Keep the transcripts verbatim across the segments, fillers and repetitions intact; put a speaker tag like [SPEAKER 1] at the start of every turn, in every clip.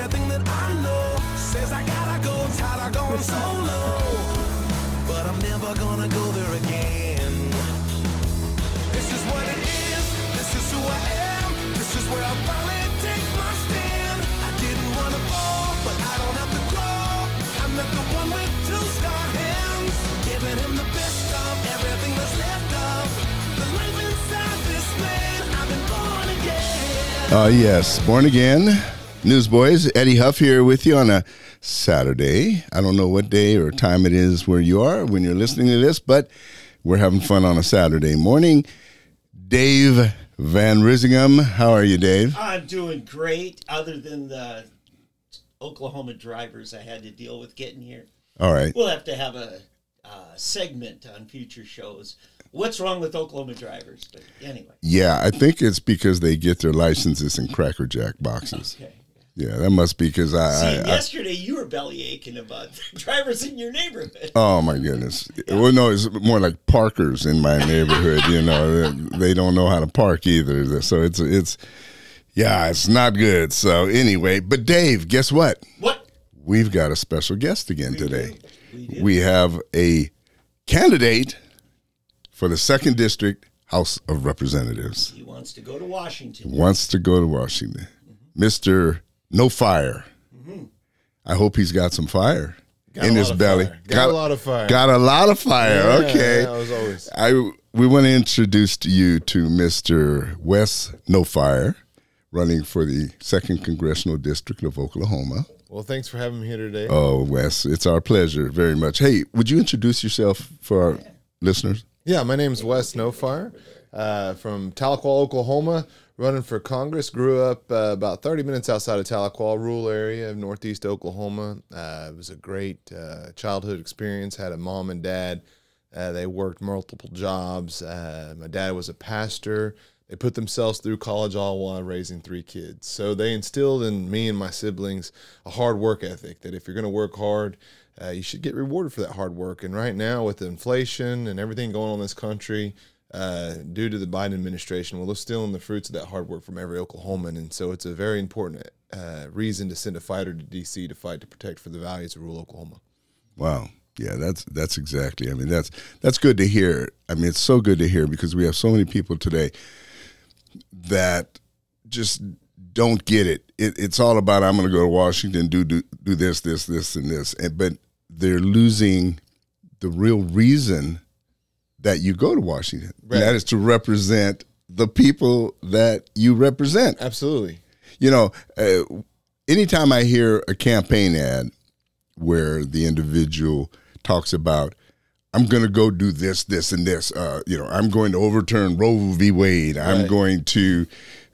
[SPEAKER 1] everything that I know says I gotta go, tired of going solo. But I'm never gonna go there again. This is what it is, this is who I am, this is where I finally take my stand. I didn't wanna fall, but I don't have to grow. I'm not the one with two star hands, giving him the best of everything that's left of the life inside this man. I've been born again.
[SPEAKER 2] Oh, uh, yes, born again. Newsboys, Eddie Huff here with you on a Saturday. I don't know what day or time it is where you are when you're listening to this, but we're having fun on a Saturday morning. Dave Van Risingham, how are you, Dave?
[SPEAKER 3] I'm doing great, other than the Oklahoma drivers I had to deal with getting here.
[SPEAKER 2] All right.
[SPEAKER 3] We'll have to have a uh, segment on future shows. What's wrong with Oklahoma drivers? But anyway.
[SPEAKER 2] Yeah, I think it's because they get their licenses in Cracker Jack boxes.
[SPEAKER 3] Okay.
[SPEAKER 2] Yeah, that must be because I,
[SPEAKER 3] See,
[SPEAKER 2] I,
[SPEAKER 3] yesterday you were belly aching about the drivers in your neighborhood.
[SPEAKER 2] Oh, my goodness. Yeah. Well, no, it's more like parkers in my neighborhood. You know, they don't know how to park either. So it's, it's, yeah, it's not good. So anyway, but Dave, guess what?
[SPEAKER 3] What?
[SPEAKER 2] We've got a special guest again
[SPEAKER 3] we
[SPEAKER 2] today.
[SPEAKER 3] We, do.
[SPEAKER 2] we have a candidate for the second District House of Representatives.
[SPEAKER 3] He wants to go to Washington.
[SPEAKER 2] Wants to go to Washington. Mm-hmm. Mister No Fire. Mm-hmm. I hope he's got some fire
[SPEAKER 4] got
[SPEAKER 2] in his belly.
[SPEAKER 4] Got, got a lot of fire.
[SPEAKER 2] Got a lot of fire.
[SPEAKER 4] Yeah,
[SPEAKER 2] okay.
[SPEAKER 4] Yeah, was always.
[SPEAKER 2] I we want to introduce to you to Mister Wes No Fire, running for the second Congressional District of Oklahoma.
[SPEAKER 4] Well, thanks for having me here today.
[SPEAKER 2] Oh, Wes, it's our pleasure very much. Hey, would you introduce yourself for our listeners?
[SPEAKER 4] Yeah, my name's Wes No Fire, uh, from Tahlequah, Oklahoma. Running for Congress, grew up uh, about thirty minutes outside of Tahlequah, rural area of northeast Oklahoma. Uh, it was a great uh, childhood experience. Had a mom and dad. Uh, they worked multiple jobs. Uh, my dad was a pastor. They put themselves through college all while raising three kids. So they instilled in me and my siblings a hard work ethic, that if you're going to work hard, uh, you should get rewarded for that hard work. And right now with the inflation and everything going on in this country, Uh, due to the Biden administration, well, they're stealing the fruits of that hard work from every Oklahoman, and so it's a very important uh, reason to send a fighter to D C to fight to protect for the values of rural Oklahoma.
[SPEAKER 2] Wow, yeah, that's that's exactly. I mean, that's that's good to hear. I mean, it's so good to hear because we have so many people today that just don't get it. it it's all about I'm going to go to Washington, do do do this, this, this, and this, and, but they're losing the real reason that you go to Washington.
[SPEAKER 4] Right.
[SPEAKER 2] That is to represent the people that you represent.
[SPEAKER 4] Absolutely.
[SPEAKER 2] You know, uh, anytime I hear a campaign ad where the individual talks about, I'm going to go do this, this, and this, uh, you know, I'm going to overturn Roe v. Wade. I'm
[SPEAKER 4] Right.
[SPEAKER 2] going to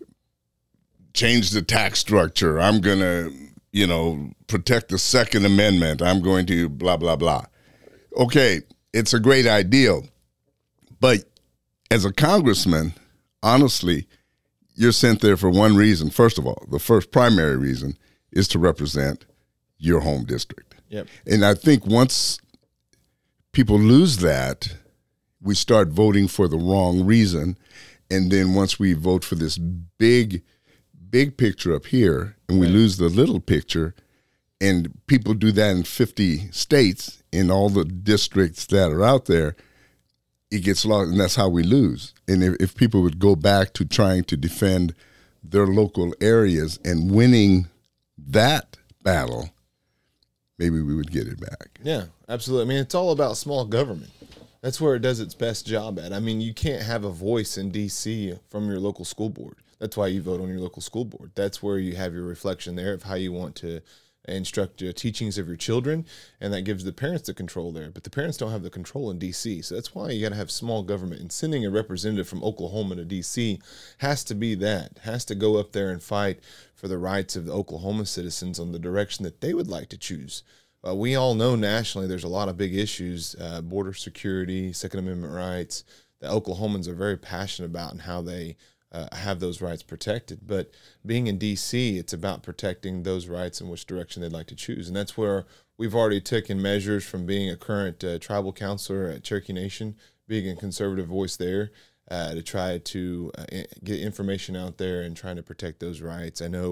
[SPEAKER 2] change the tax structure. I'm going to, you know, protect the Second Amendment. I'm going to blah, blah, blah. Okay, it's a great ideal. But as a congressman, honestly, you're sent there for one reason. First of all, the first primary reason is to represent your home district.
[SPEAKER 4] Yep.
[SPEAKER 2] And I think once people lose that, we start voting for the wrong reason. And then once we vote for this big, big picture up here, and we
[SPEAKER 4] Right.
[SPEAKER 2] lose the little picture, and people do that in fifty states, in all the districts that are out there, it gets lost, and that's how we lose. And if, if people would go back to trying to defend their local areas and winning that battle, maybe we would get it back.
[SPEAKER 4] Yeah, absolutely. I mean, it's all about small government. That's where it does its best job at. I mean, you can't have a voice in D C from your local school board. That's why you vote on your local school board. That's where you have your reflection there of how you want to instruct the teachings of your children, and that gives the parents the control there. But the parents don't have the control in D C, so that's why you got to have small government. And sending a representative from Oklahoma to D C has to be that, has to go up there and fight for the rights of the Oklahoma citizens on the direction that they would like to choose. Uh, we all know nationally there's a lot of big issues, uh, border security, Second Amendment rights, that Oklahomans are very passionate about and how they Uh, have those rights protected. But being in D C, it's about protecting those rights in which direction they'd like to choose. And that's where we've already taken measures from being a current uh, tribal counselor at Cherokee Nation, being a conservative voice there, uh, to try to uh, get information out there and trying to protect those rights. I know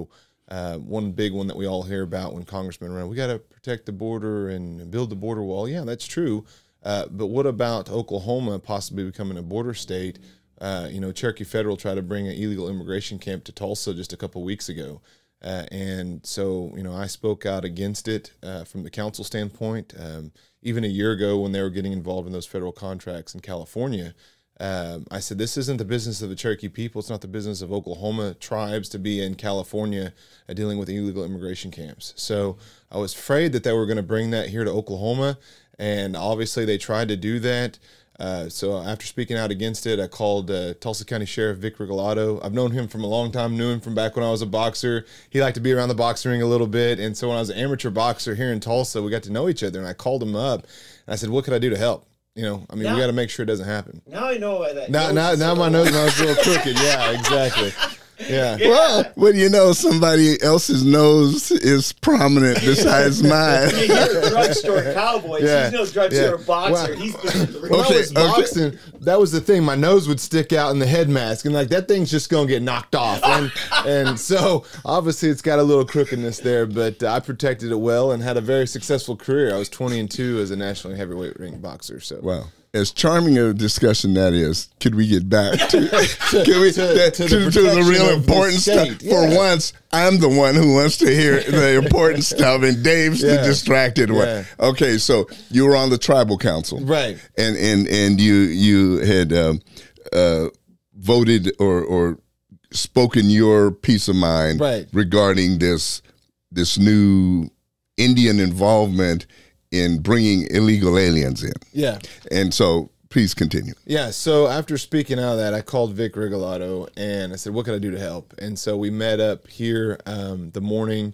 [SPEAKER 4] Uh, one big one that we all hear about when congressmen run, we got to protect the border and build the border wall. Yeah, that's true. Uh, but what about Oklahoma possibly becoming a border state? Uh, you know, Cherokee Federal tried to bring an illegal immigration camp to Tulsa just a couple weeks ago. Uh, and so, you know, I spoke out against it uh, from the council standpoint. Um, even a year ago when they were getting involved in those federal contracts in California, um, I said, this isn't the business of the Cherokee people. It's not the business of Oklahoma tribes to be in California uh, dealing with illegal immigration camps. So I was afraid that they were going to bring that here to Oklahoma. And obviously they tried to do that. Uh, so after speaking out against it, I called uh, Tulsa County Sheriff Vic Regalado. I've known him from a long time, knew him from back when I was a boxer. He liked to be around the boxing ring a little bit. And so when I was an amateur boxer here in Tulsa, we got to know each other. And I called him up and I said, what could I do to help? You know, I mean,
[SPEAKER 3] now,
[SPEAKER 4] we got to make sure it doesn't happen.
[SPEAKER 3] Now I know why that.
[SPEAKER 4] Now, now, now my nose is a little crooked. Yeah, exactly. Yeah.
[SPEAKER 2] Well, well, you know, somebody else's nose is prominent besides mine.
[SPEAKER 3] You're a drugstore cowboy.
[SPEAKER 4] Yeah.
[SPEAKER 3] He's no drugstore
[SPEAKER 4] Yeah.
[SPEAKER 3] boxer.
[SPEAKER 4] Well,
[SPEAKER 3] He's been in the ring.
[SPEAKER 4] When
[SPEAKER 2] Okay,
[SPEAKER 4] I was
[SPEAKER 2] okay.
[SPEAKER 4] boxing, that was the thing. My nose would stick out in the head mask, and like that thing's just gonna get knocked off. And and so obviously it's got a little crookedness there, but uh, I protected it well and had a very successful career. I was twenty and two as a national heavyweight ring boxer. So
[SPEAKER 2] Wow. As charming a discussion that is, could we get back to, can we,
[SPEAKER 4] to-
[SPEAKER 2] that-
[SPEAKER 4] to
[SPEAKER 2] to,
[SPEAKER 4] the
[SPEAKER 2] to the
[SPEAKER 4] protection
[SPEAKER 2] real
[SPEAKER 4] of the
[SPEAKER 2] important stuff?
[SPEAKER 4] state,
[SPEAKER 2] For
[SPEAKER 4] yeah.
[SPEAKER 2] once, I'm the one who wants to hear the important stuff, and Dave's the
[SPEAKER 4] Yeah.
[SPEAKER 2] distracted one.
[SPEAKER 4] Yeah.
[SPEAKER 2] Okay, so you were on the tribal council,
[SPEAKER 4] Right.
[SPEAKER 2] And and and you you had um, uh, voted or or spoken your peace of mind
[SPEAKER 4] Right.
[SPEAKER 2] regarding this this new Indian involvement in bringing illegal aliens in.
[SPEAKER 4] yeah.
[SPEAKER 2] And so, please continue.
[SPEAKER 4] Yeah, so after speaking out of that, I called Vic Regalado and I said, what can I do to help? And so we met up here um, the morning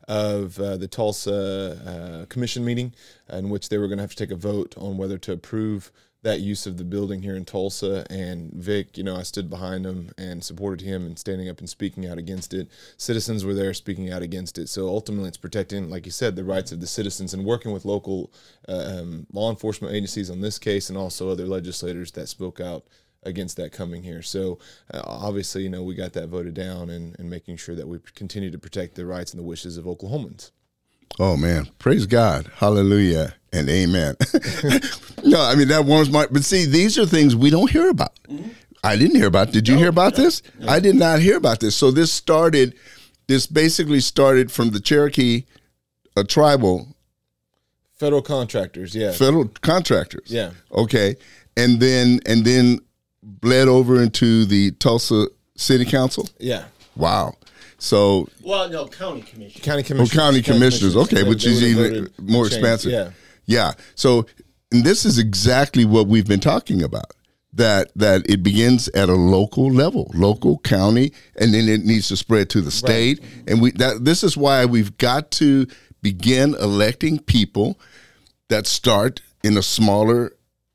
[SPEAKER 4] of uh, the Tulsa uh, commission meeting, in which they were going to have to take a vote on whether to approve that use of the building here in Tulsa. And Vic, you know, I stood behind him and supported him and standing up and speaking out against it. Citizens were there speaking out against it. So ultimately it's protecting, like you said, the rights of the citizens and working with local uh, um, law enforcement agencies on this case and also other legislators that spoke out against that coming here. So uh, obviously, you know, we got that voted down and, and making sure that we continue to protect the rights and the wishes of Oklahomans.
[SPEAKER 2] Oh, man. Praise God. Hallelujah and amen. No, I mean, that warms my... But see, these are things we don't hear about. Mm-hmm. I didn't hear about. Did you
[SPEAKER 3] No,
[SPEAKER 2] hear about
[SPEAKER 3] no,
[SPEAKER 2] this?
[SPEAKER 3] no.
[SPEAKER 2] I did not hear about this. So this started... This basically started from the Cherokee uh, tribal...
[SPEAKER 4] Federal contractors, yeah.
[SPEAKER 2] Federal contractors.
[SPEAKER 4] Yeah.
[SPEAKER 2] Okay. And then and then bled over into the Tulsa City Council?
[SPEAKER 4] Yeah.
[SPEAKER 2] Wow. So...
[SPEAKER 3] Well, no, county commission.
[SPEAKER 4] County
[SPEAKER 2] Oh,
[SPEAKER 4] commissioners.
[SPEAKER 2] county commissioners. Okay,
[SPEAKER 4] They-
[SPEAKER 2] which
[SPEAKER 4] they
[SPEAKER 2] is
[SPEAKER 4] would've
[SPEAKER 2] even
[SPEAKER 4] voted
[SPEAKER 2] more
[SPEAKER 4] change.
[SPEAKER 2] expansive.
[SPEAKER 4] Yeah.
[SPEAKER 2] Yeah. So, and this is exactly what we've been talking about. That that it begins at a local level, local, county, and then it needs to spread to the state. And we that this is why we've got to begin electing people that start in a smaller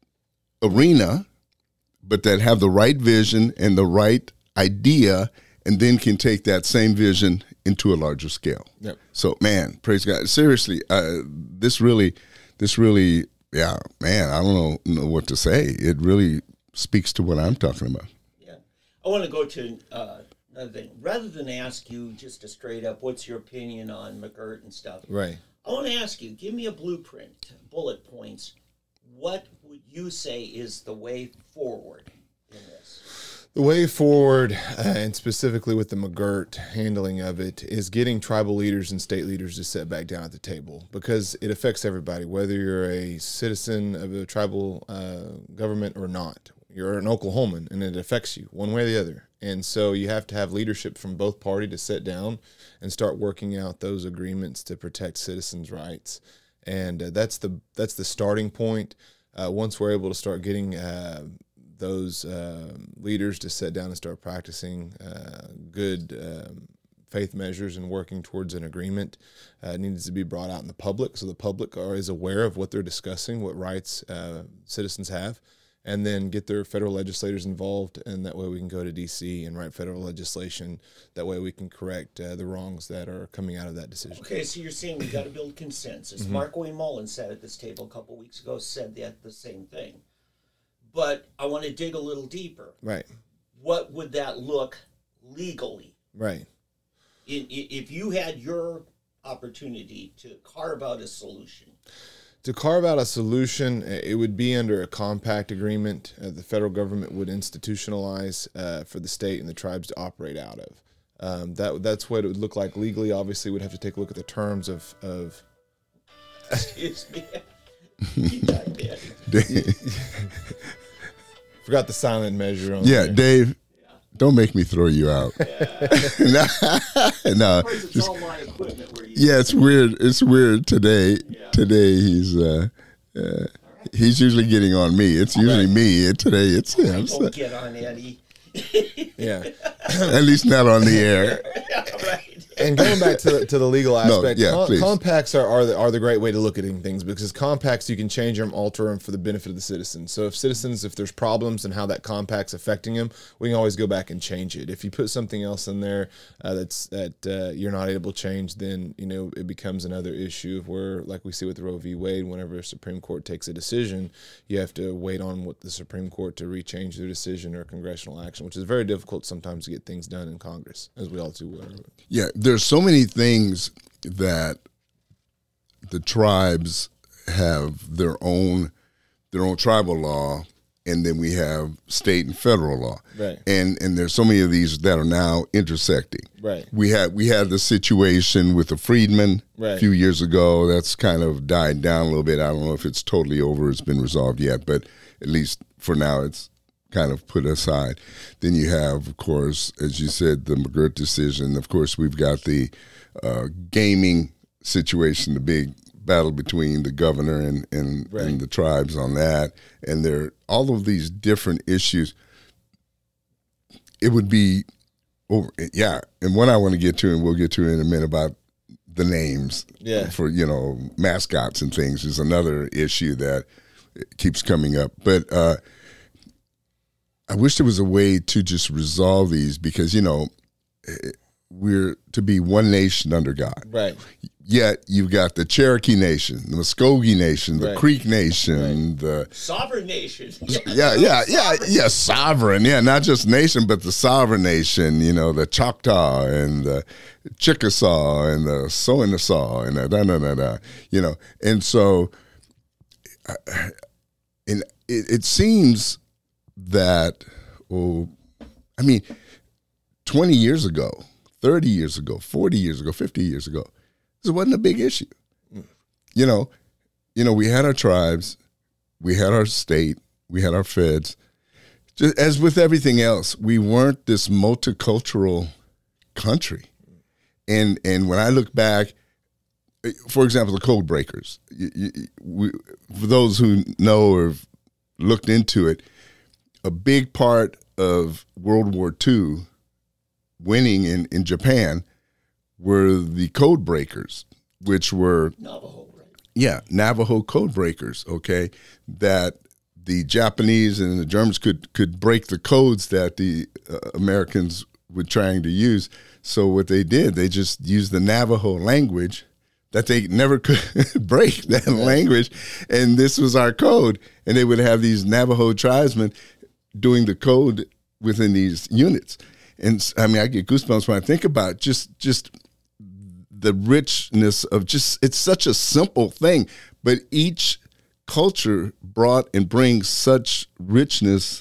[SPEAKER 2] arena, but that have the right vision and the right idea, and then can take that same vision into a larger scale.
[SPEAKER 4] Yep.
[SPEAKER 2] So, man, praise God. Seriously, uh, this really, this really, yeah, man, I don't know, know what to say. It really speaks to what I'm talking about.
[SPEAKER 3] Yeah. I want to go to uh, another thing. Rather than ask you just a straight up, what's your opinion on McGirt and stuff?
[SPEAKER 4] Right.
[SPEAKER 3] I want to ask you, give me a blueprint, bullet points. What would you say is the way forward in this?
[SPEAKER 4] The way forward, uh, and specifically with the McGirt handling of it, is getting tribal leaders and state leaders to sit back down at the table, because it affects everybody, whether you're a citizen of a tribal uh, government or not. You're an Oklahoman, and it affects you one way or the other. And so you have to have leadership from both parties to sit down and start working out those agreements to protect citizens' rights. And uh, that's the that's the starting point. Uh, once we're able to start getting uh, those uh, leaders to sit down and start practicing uh, good um, faith measures and working towards an agreement, uh, it needs to be brought out in the public so the public are, is aware of what they're discussing, what rights uh, citizens have, and then get their federal legislators involved, and that way we can go to D C and write federal legislation. That way we can correct uh, the wrongs that are coming out of that decision.
[SPEAKER 3] Okay, so you're saying we got to build consensus.
[SPEAKER 4] Mm-hmm.
[SPEAKER 3] Mark Wayne Mullins said at this table a couple weeks ago, said that the same thing. But I want to dig a little deeper.
[SPEAKER 4] Right,
[SPEAKER 3] What would that look legally?
[SPEAKER 4] right.
[SPEAKER 3] in, i- if you had your opportunity to carve out a solution,
[SPEAKER 4] To carve out a solution, it would be under a compact agreement uh, the federal government would institutionalize uh, for the state and the tribes to operate out of. Um, that that's what it would look like legally. Obviously, we'd have to take a look at the terms of of.
[SPEAKER 3] excuse me, you got that.
[SPEAKER 4] Forgot the silent measure on.
[SPEAKER 2] Yeah,
[SPEAKER 4] there.
[SPEAKER 2] Dave, don't make me throw you out. no, no,
[SPEAKER 3] Of course, it's
[SPEAKER 2] just-
[SPEAKER 3] all my equipment where you.
[SPEAKER 2] yeah, it's weird. It's weird today.
[SPEAKER 3] Yeah.
[SPEAKER 2] Today he's uh, uh, he's usually getting on me. It's usually me. And today it's him. So-
[SPEAKER 3] Don't get on Eddie.
[SPEAKER 4] Yeah.
[SPEAKER 2] at least not on the air.
[SPEAKER 3] Right.
[SPEAKER 4] And going back to the, to the legal
[SPEAKER 2] No,
[SPEAKER 4] aspect,
[SPEAKER 2] yeah,
[SPEAKER 4] com-
[SPEAKER 2] please.
[SPEAKER 4] compacts are, are, the, are the great way to look at things because compacts, you can change them, alter them for the benefit of the citizens. So if citizens, if there's problems in how that compact's affecting them, we can always go back and change it. If you put something else in there uh, that's that uh, you're not able to change, then you know it becomes another issue of where, like we see with Roe v. Wade, whenever the Supreme Court takes a decision, you have to wait on what the Supreme Court to rechange their decision or congressional action, which is very difficult sometimes to get things done in Congress, as we all do. Uh,
[SPEAKER 2] Yeah, there's so many things that the tribes have their own their own tribal law, and then we have state and federal law.
[SPEAKER 4] Right.
[SPEAKER 2] And and there's so many of these that are now intersecting.
[SPEAKER 4] Right.
[SPEAKER 2] We had we had the situation with the freedmen
[SPEAKER 4] Right.
[SPEAKER 2] a few years ago. That's kind of died down a little bit. I don't know if it's totally over, it's been resolved yet, but at least for now it's kind of put aside. Then you have, of course, as you said, the McGirt decision. Of course, we've got the uh, gaming situation, the big battle between the governor and, and,
[SPEAKER 4] Right.
[SPEAKER 2] and the tribes on that. And there all of these different issues. It would be, over, yeah, and what I want to get to, and we'll get to in a minute about the names
[SPEAKER 4] Yeah.
[SPEAKER 2] for, you know, mascots and things is another issue that keeps coming up. But uh, I wish there was a way to just resolve these because, you know, we're to be one nation under God.
[SPEAKER 4] Right.
[SPEAKER 2] Yet you've got the Cherokee Nation, the Muskogee Nation, the
[SPEAKER 4] Right.
[SPEAKER 2] Creek Nation, the
[SPEAKER 3] Sovereign nation.
[SPEAKER 2] yeah, yeah, yeah, yeah, sovereign, yeah, not just nation, but the sovereign nation. You know, the Choctaw and the Chickasaw and the Soinasaw and the da da da da. You know, and so, uh, and it, it seems that, oh, I mean, twenty years ago, thirty years ago, forty years ago, fifty years ago, this wasn't a big issue. You know, you know, we had our tribes, we had our state, we had our feds. Just as with everything else, we weren't this multicultural country. And and when I look back, for example, the code breakers, you, you, we, for those who know or have looked into it, a big part of World War Two winning in, in Japan were the code breakers, which were
[SPEAKER 3] Navajo, right?
[SPEAKER 2] yeah, Navajo code breakers, okay, that the Japanese and the Germans could could break the codes that the uh, Americans were trying to use. So what they did, they just used the Navajo language that they never could break that language, and this was our code. And they would have these Navajo tribesmen doing the code within these units. And I mean, I get goosebumps when I think about just just the richness of just, it's such a simple thing, but each culture brought and brings such richness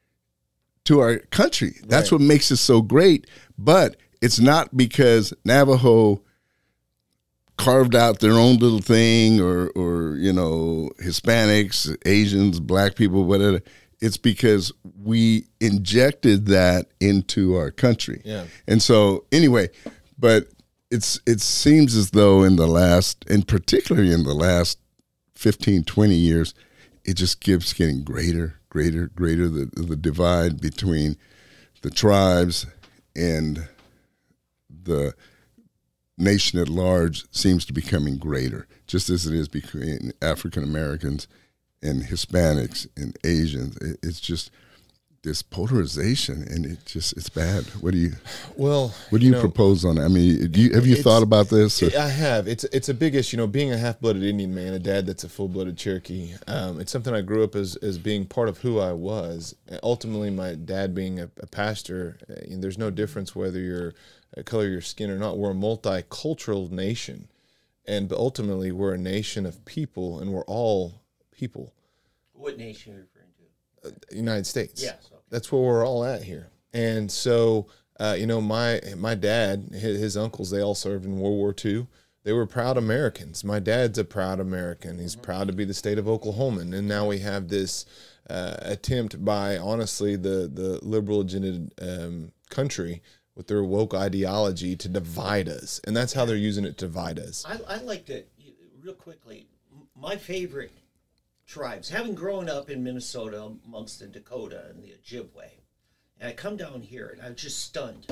[SPEAKER 2] to our country. That's
[SPEAKER 4] Right.
[SPEAKER 2] what makes it so great. But it's not because Navajo carved out their own little thing or, or you know, Hispanics, Asians, black people, whatever. It's because we injected that into our country.
[SPEAKER 4] Yeah.
[SPEAKER 2] And so anyway, but it's it seems as though in the last, and particularly in the last fifteen, twenty years, it just keeps getting greater, greater, greater. The, the divide between the tribes and the nation at large seems to be becoming greater, just as it is between African Americans and Hispanics and Asians. It, it's just this polarization, and it just it's bad. What do you
[SPEAKER 4] Well,
[SPEAKER 2] what do you,
[SPEAKER 4] know,
[SPEAKER 2] propose on that? I mean, do you, have you
[SPEAKER 4] it's-
[SPEAKER 2] thought about this?
[SPEAKER 4] I have. It's it's a big issue. You know, being a half-blooded Indian man, a dad that's a full-blooded Cherokee. Um, it's something I grew up as as being part of who I was. Ultimately, my dad being a, a pastor, and there's no difference whether you're a color of your skin or not. We're a multicultural nation, and but ultimately, we're a nation of people, and we're all people.
[SPEAKER 3] What nation are you referring to?
[SPEAKER 4] United States.
[SPEAKER 3] Yes, okay.
[SPEAKER 4] That's where we're all at here. And so, uh, you know, my my dad, his, his uncles, they all served in World War Two. They were proud Americans. My dad's a proud American. He's proud to be the state of Oklahoman. And now we have this uh, attempt by, honestly, the, the liberal agenda um, country with their woke ideology to divide us. And that's how they're using it to divide us.
[SPEAKER 3] I, I like to, real quickly, m- my favorite tribes, having grown up in Minnesota amongst the Dakota and the Ojibwe, and I come down here and I'm just stunned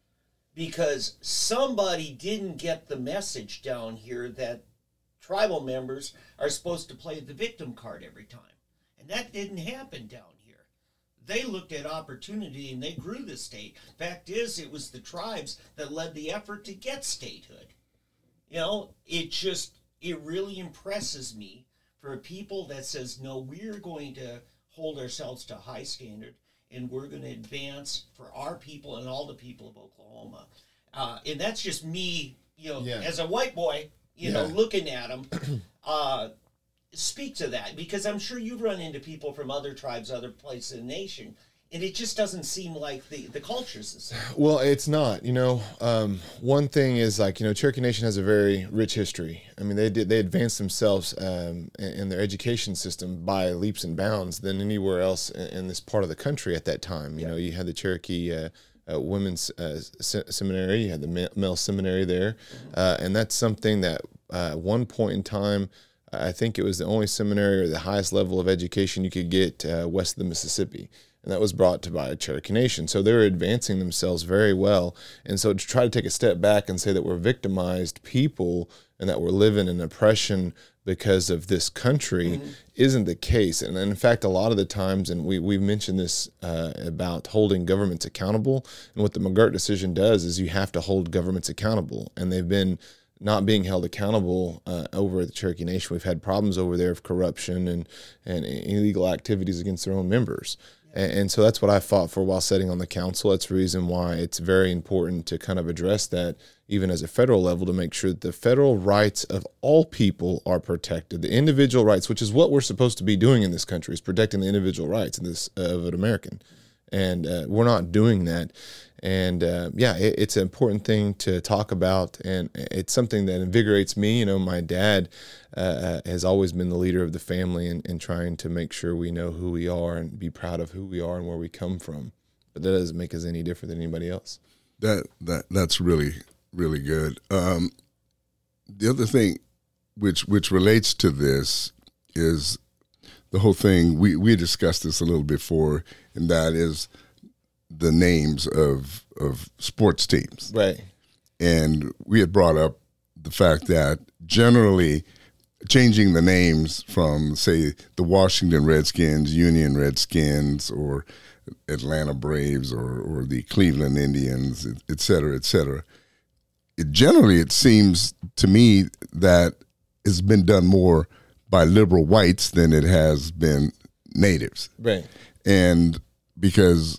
[SPEAKER 3] because somebody didn't get the message down here that tribal members are supposed to play the victim card every time. And that didn't happen down here. They looked at opportunity and they grew the state. Fact is, it was the tribes that led the effort to get statehood. You know, it just, it really impresses me for a people that says, no, we're going to hold ourselves to a high standard and we're going to advance for our people and all the people of Oklahoma. Uh, and that's just me, you know,
[SPEAKER 4] Yeah.
[SPEAKER 3] as a white boy, you know,
[SPEAKER 4] Yeah.
[SPEAKER 3] looking at them. Uh, speak to that, because I'm sure you've run into people from other tribes, other places in the nation, and it just doesn't seem like the, the culture's the same.
[SPEAKER 4] Well, it's not. You know, um, one thing is like, you know, Cherokee Nation has a very rich history. I mean, they did they advanced themselves um, in, in their education system by leaps and bounds than anywhere else in, in this part of the country at that time. You know, you had the Cherokee uh, uh, Women's uh, se- Seminary, you had the ma- male seminary there, uh, and that's something that uh, at one point in time, I think it was the only seminary or the highest level of education you could get uh, west of the Mississippi. And that was brought to by a Cherokee Nation. So they were advancing themselves very well. And so to try to take a step back and say that we're victimized people and that we're living in oppression because of this country mm-hmm. isn't the case. And in fact, a lot of the times, and we, we've mentioned this uh, about holding governments accountable. And what the McGirt decision does is you have to hold governments accountable. And they've been not being held accountable uh, over at the Cherokee Nation. We've had problems over there of corruption and, and illegal activities against their own members. And so that's what I fought for while sitting on the council. That's the reason why it's very important to kind of address that, even as a federal level, to make sure that the federal rights of all people are protected. The individual rights, which is what we're supposed to be doing in this country, is protecting the individual rights of, this, uh, of an American. And uh, we're not doing that. And uh, yeah, it, it's an important thing to talk about. And it's something that invigorates me. You know, my dad uh, has always been the leader of the family and, and trying to make sure we know who we are and be proud of who we are and where we come from. But that doesn't make us any different than anybody else.
[SPEAKER 2] That that that's really, really good. Um, the other thing which which relates to this is the whole thing, we, we discussed this a little before, and that is the names of of sports teams.
[SPEAKER 4] Right.
[SPEAKER 2] And we had brought up the fact that generally changing the names from, say, the Washington Redskins, Union Redskins, or Atlanta Braves, or, or the Cleveland Indians, et cetera, et cetera, it generally, it seems to me that it's been done more by liberal whites than it has been natives.
[SPEAKER 4] Right.
[SPEAKER 2] And because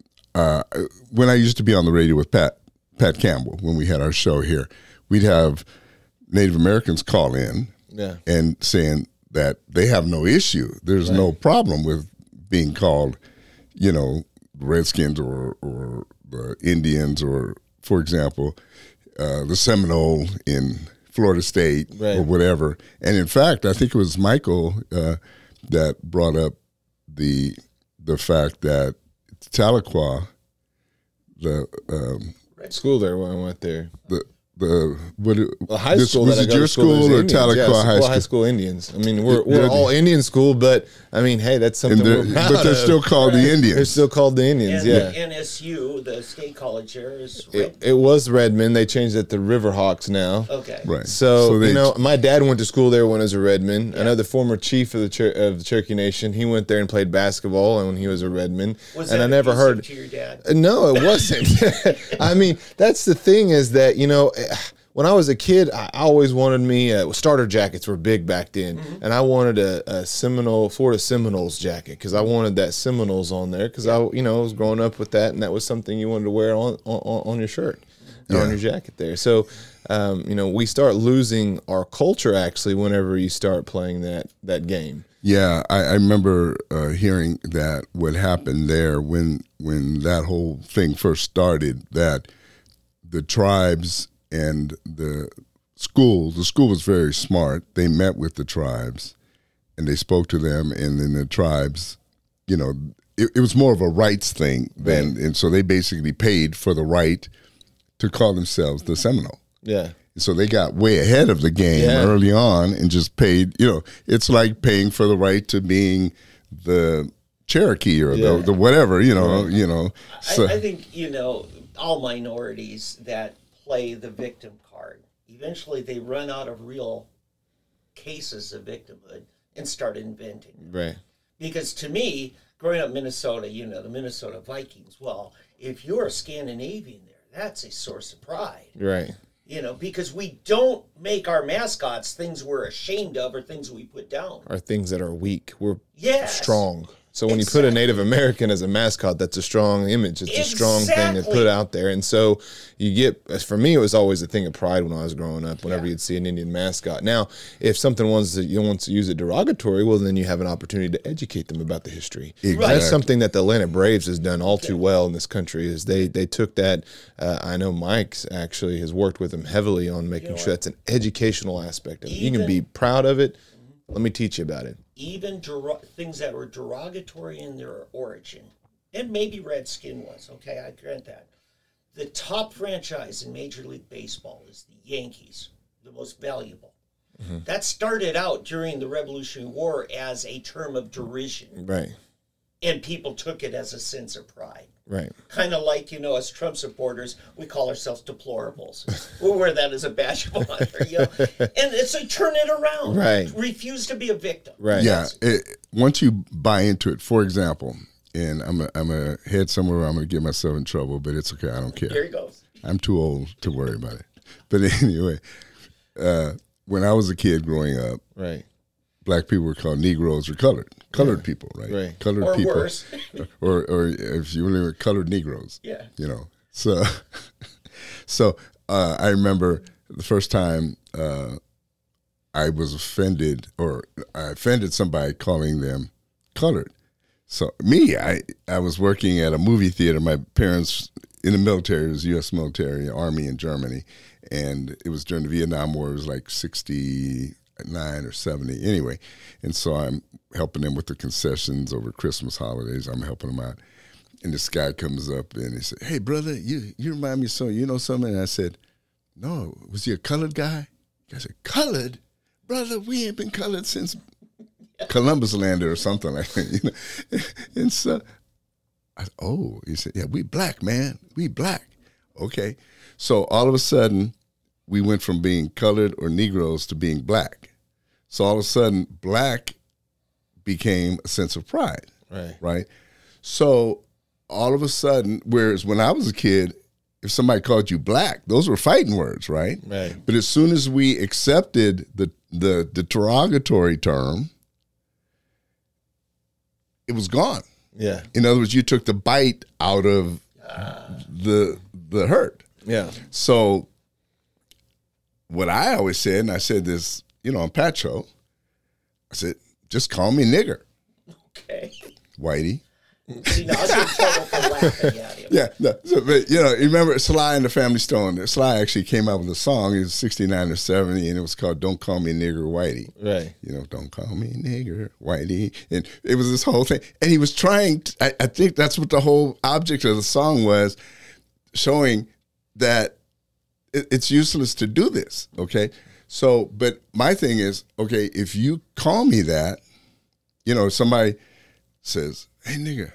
[SPEAKER 2] uh, when I used to be on the radio with Pat Pat Campbell, when we had our show here, we'd have Native Americans call in
[SPEAKER 4] yeah.
[SPEAKER 2] and saying that they have no issue. There's
[SPEAKER 4] right.
[SPEAKER 2] no problem with being called, you know, Redskins or, or the Indians or, for example, uh, the Seminole in Florida State
[SPEAKER 4] right.
[SPEAKER 2] or whatever. And in fact, I think it was Michael uh, that brought up the the fact that Tahlequah, the um,
[SPEAKER 4] school there when I went there.
[SPEAKER 2] the the what?
[SPEAKER 4] Well, high
[SPEAKER 2] this,
[SPEAKER 4] school.
[SPEAKER 2] was
[SPEAKER 4] that I
[SPEAKER 2] it
[SPEAKER 4] go
[SPEAKER 2] your
[SPEAKER 4] to school,
[SPEAKER 2] school or
[SPEAKER 4] there's Indians.
[SPEAKER 2] Tahlequah
[SPEAKER 4] Yeah,
[SPEAKER 2] High
[SPEAKER 4] well,
[SPEAKER 2] School?
[SPEAKER 4] high school Indians. I mean, we're we're
[SPEAKER 2] Yeah.
[SPEAKER 4] all Indian school, but I mean, hey, that's something
[SPEAKER 2] And they're-
[SPEAKER 4] we're proud
[SPEAKER 2] but they're
[SPEAKER 4] of.
[SPEAKER 2] still called the
[SPEAKER 3] Right.
[SPEAKER 2] Indians.
[SPEAKER 4] They're still called the Indians.
[SPEAKER 3] And
[SPEAKER 4] yeah.
[SPEAKER 3] the N S U, the state college there, is
[SPEAKER 4] It,
[SPEAKER 3] right.
[SPEAKER 4] it was Redmond. They changed it to Riverhawks now.
[SPEAKER 3] Okay.
[SPEAKER 2] Right.
[SPEAKER 4] So,
[SPEAKER 2] So they-
[SPEAKER 4] you know, my dad went to school there when I was a Redmond. I know the former chief of the Cher- of the Cherokee Nation. He went there and played basketball, and when he was a Redmond,
[SPEAKER 3] Was
[SPEAKER 4] and
[SPEAKER 3] that
[SPEAKER 4] I never
[SPEAKER 3] abusive
[SPEAKER 4] heard.
[SPEAKER 3] to your dad?
[SPEAKER 4] Uh, No, it wasn't. I mean, that's the thing is that, you know, eh, when I was a kid, I always wanted me, uh, starter jackets were big back then.
[SPEAKER 3] Mm-hmm.
[SPEAKER 4] And I wanted a, a Seminole, Florida Seminoles jacket because I wanted that Seminoles on there because I, you know, was growing up with that. And that was something you wanted to wear on, on, on your shirt or on
[SPEAKER 2] Yeah.
[SPEAKER 4] your jacket there. So, um, you know, we start losing our culture actually whenever you start playing that, that game.
[SPEAKER 2] Yeah, I, I remember uh, hearing that what happened there when when that whole thing first started, that the tribes and the school, the school was very smart. They met with the tribes and they spoke to them, and then the tribes, you know, it, it was more of a rights thing than,
[SPEAKER 4] Right.
[SPEAKER 2] and so they basically paid for the right to call themselves the Seminole.
[SPEAKER 4] Yeah.
[SPEAKER 2] So they got way ahead of the game
[SPEAKER 4] Yeah.
[SPEAKER 2] early on and just paid, you know, it's like paying for the right to being the Cherokee or
[SPEAKER 4] Yeah.
[SPEAKER 2] the, the whatever, you know, you know. So,
[SPEAKER 3] I, I think, you know, all minorities that play the victim card, eventually they run out of real cases of victimhood and start inventing them.
[SPEAKER 4] Right.
[SPEAKER 3] Because to me, growing up in Minnesota, you know, the Minnesota Vikings, well, if you're a Scandinavian there, that's a source of pride.
[SPEAKER 4] Right.
[SPEAKER 3] You know, because we don't make our mascots things we're ashamed of or things we put down.
[SPEAKER 4] Are things that are weak. We're
[SPEAKER 3] Yes.
[SPEAKER 4] strong. So when you put a Native American as a mascot, that's a strong image. It's a strong thing to
[SPEAKER 3] Exactly.
[SPEAKER 4] put out there. And so you get, for me, it was always a thing of pride when I was growing up, whenever
[SPEAKER 3] Yeah.
[SPEAKER 4] you'd see an Indian mascot. Now, if something wants to, you want to use it derogatory, well, then you have an opportunity to educate them about the history.
[SPEAKER 2] Exactly.
[SPEAKER 4] That's something that the Atlanta Braves has done all too well in this country is they, they took that, uh, I know Mike's actually has worked with them heavily on making
[SPEAKER 3] know
[SPEAKER 4] sure that's an educational aspect of it. You can
[SPEAKER 3] Even-
[SPEAKER 4] be proud of it. Let me teach you about it.
[SPEAKER 3] Even dero- things that were derogatory in their origin, and maybe Redskin was, okay, I grant that. The top franchise in Major League Baseball is the Yankees, the most valuable.
[SPEAKER 4] Mm-hmm.
[SPEAKER 3] That started out during the Revolutionary War as a term of derision,
[SPEAKER 4] Right.
[SPEAKER 3] and people took it as a sense of pride.
[SPEAKER 4] Right.
[SPEAKER 3] Kind of like, you know, as Trump supporters, we call ourselves deplorables. We wear that as a badge of honor, you know. And it's like, turn it around.
[SPEAKER 4] Right.
[SPEAKER 3] Refuse to be a victim.
[SPEAKER 4] Right.
[SPEAKER 2] yeah, it, once you buy into it, for example, and I'm a, I'm a head somewhere where I'm going to get myself in trouble, but it's okay. I don't care.
[SPEAKER 3] Here he goes.
[SPEAKER 2] I'm too old to worry about it. But anyway, uh, when I was a kid growing up,
[SPEAKER 4] Right.
[SPEAKER 2] black people were called Negroes or colored, colored people, right?
[SPEAKER 4] Right.
[SPEAKER 2] Colored
[SPEAKER 3] Or
[SPEAKER 2] people,
[SPEAKER 3] worse.
[SPEAKER 2] or or if you were colored Negroes,
[SPEAKER 3] Yeah.
[SPEAKER 2] you know. So, so uh, I remember the first time uh, I was offended, or I offended somebody calling them colored. So me, I I was working at a movie theater. My parents in the military, it was U S military, Army in Germany, and it was during the Vietnam War. It was like sixty-nine or seventy, anyway. And so I'm helping them with the concessions over Christmas holidays. I'm helping them out, and this guy comes up and he said, "Hey, brother, you you remind me of something. You know something?" And I said, "No, was he a colored guy?" I said, "Colored, brother? We ain't been colored since Columbus landed or something like that." You know? And so, I, oh, he said, "Yeah, we black, man. We black." Okay. So all of a sudden, we went from being colored or Negroes to being black. So all of a sudden, black became a sense of pride,
[SPEAKER 4] Right.
[SPEAKER 2] right? So all of a sudden, whereas when I was a kid, if somebody called you black, those were fighting words, right?
[SPEAKER 4] Right.
[SPEAKER 2] But as soon as we accepted the the, the derogatory term, it was gone.
[SPEAKER 4] Yeah.
[SPEAKER 2] In other words, you took the bite out of the the hurt.
[SPEAKER 4] Yeah.
[SPEAKER 2] So what I always said, and I said this, you know, on Pat Show, I said, just call me nigger,
[SPEAKER 3] Okay.
[SPEAKER 2] Whitey.
[SPEAKER 3] See, now I'll get in trouble for laughing at him.
[SPEAKER 2] Yeah, no, so, but, you know, you remember Sly and the Family Stone? Sly actually came out with a song, it was sixty-nine or seventy, and it was called Don't Call Me Nigger Whitey.
[SPEAKER 4] Right.
[SPEAKER 2] You know, don't call me nigger, Whitey. And it was this whole thing. And he was trying, to, I, I think that's what the whole object of the song was, showing that it, it's useless to do this. Okay. So, but my thing is, okay, if you call me that, you know, somebody says, hey, nigga,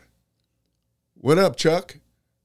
[SPEAKER 2] what up, Chuck?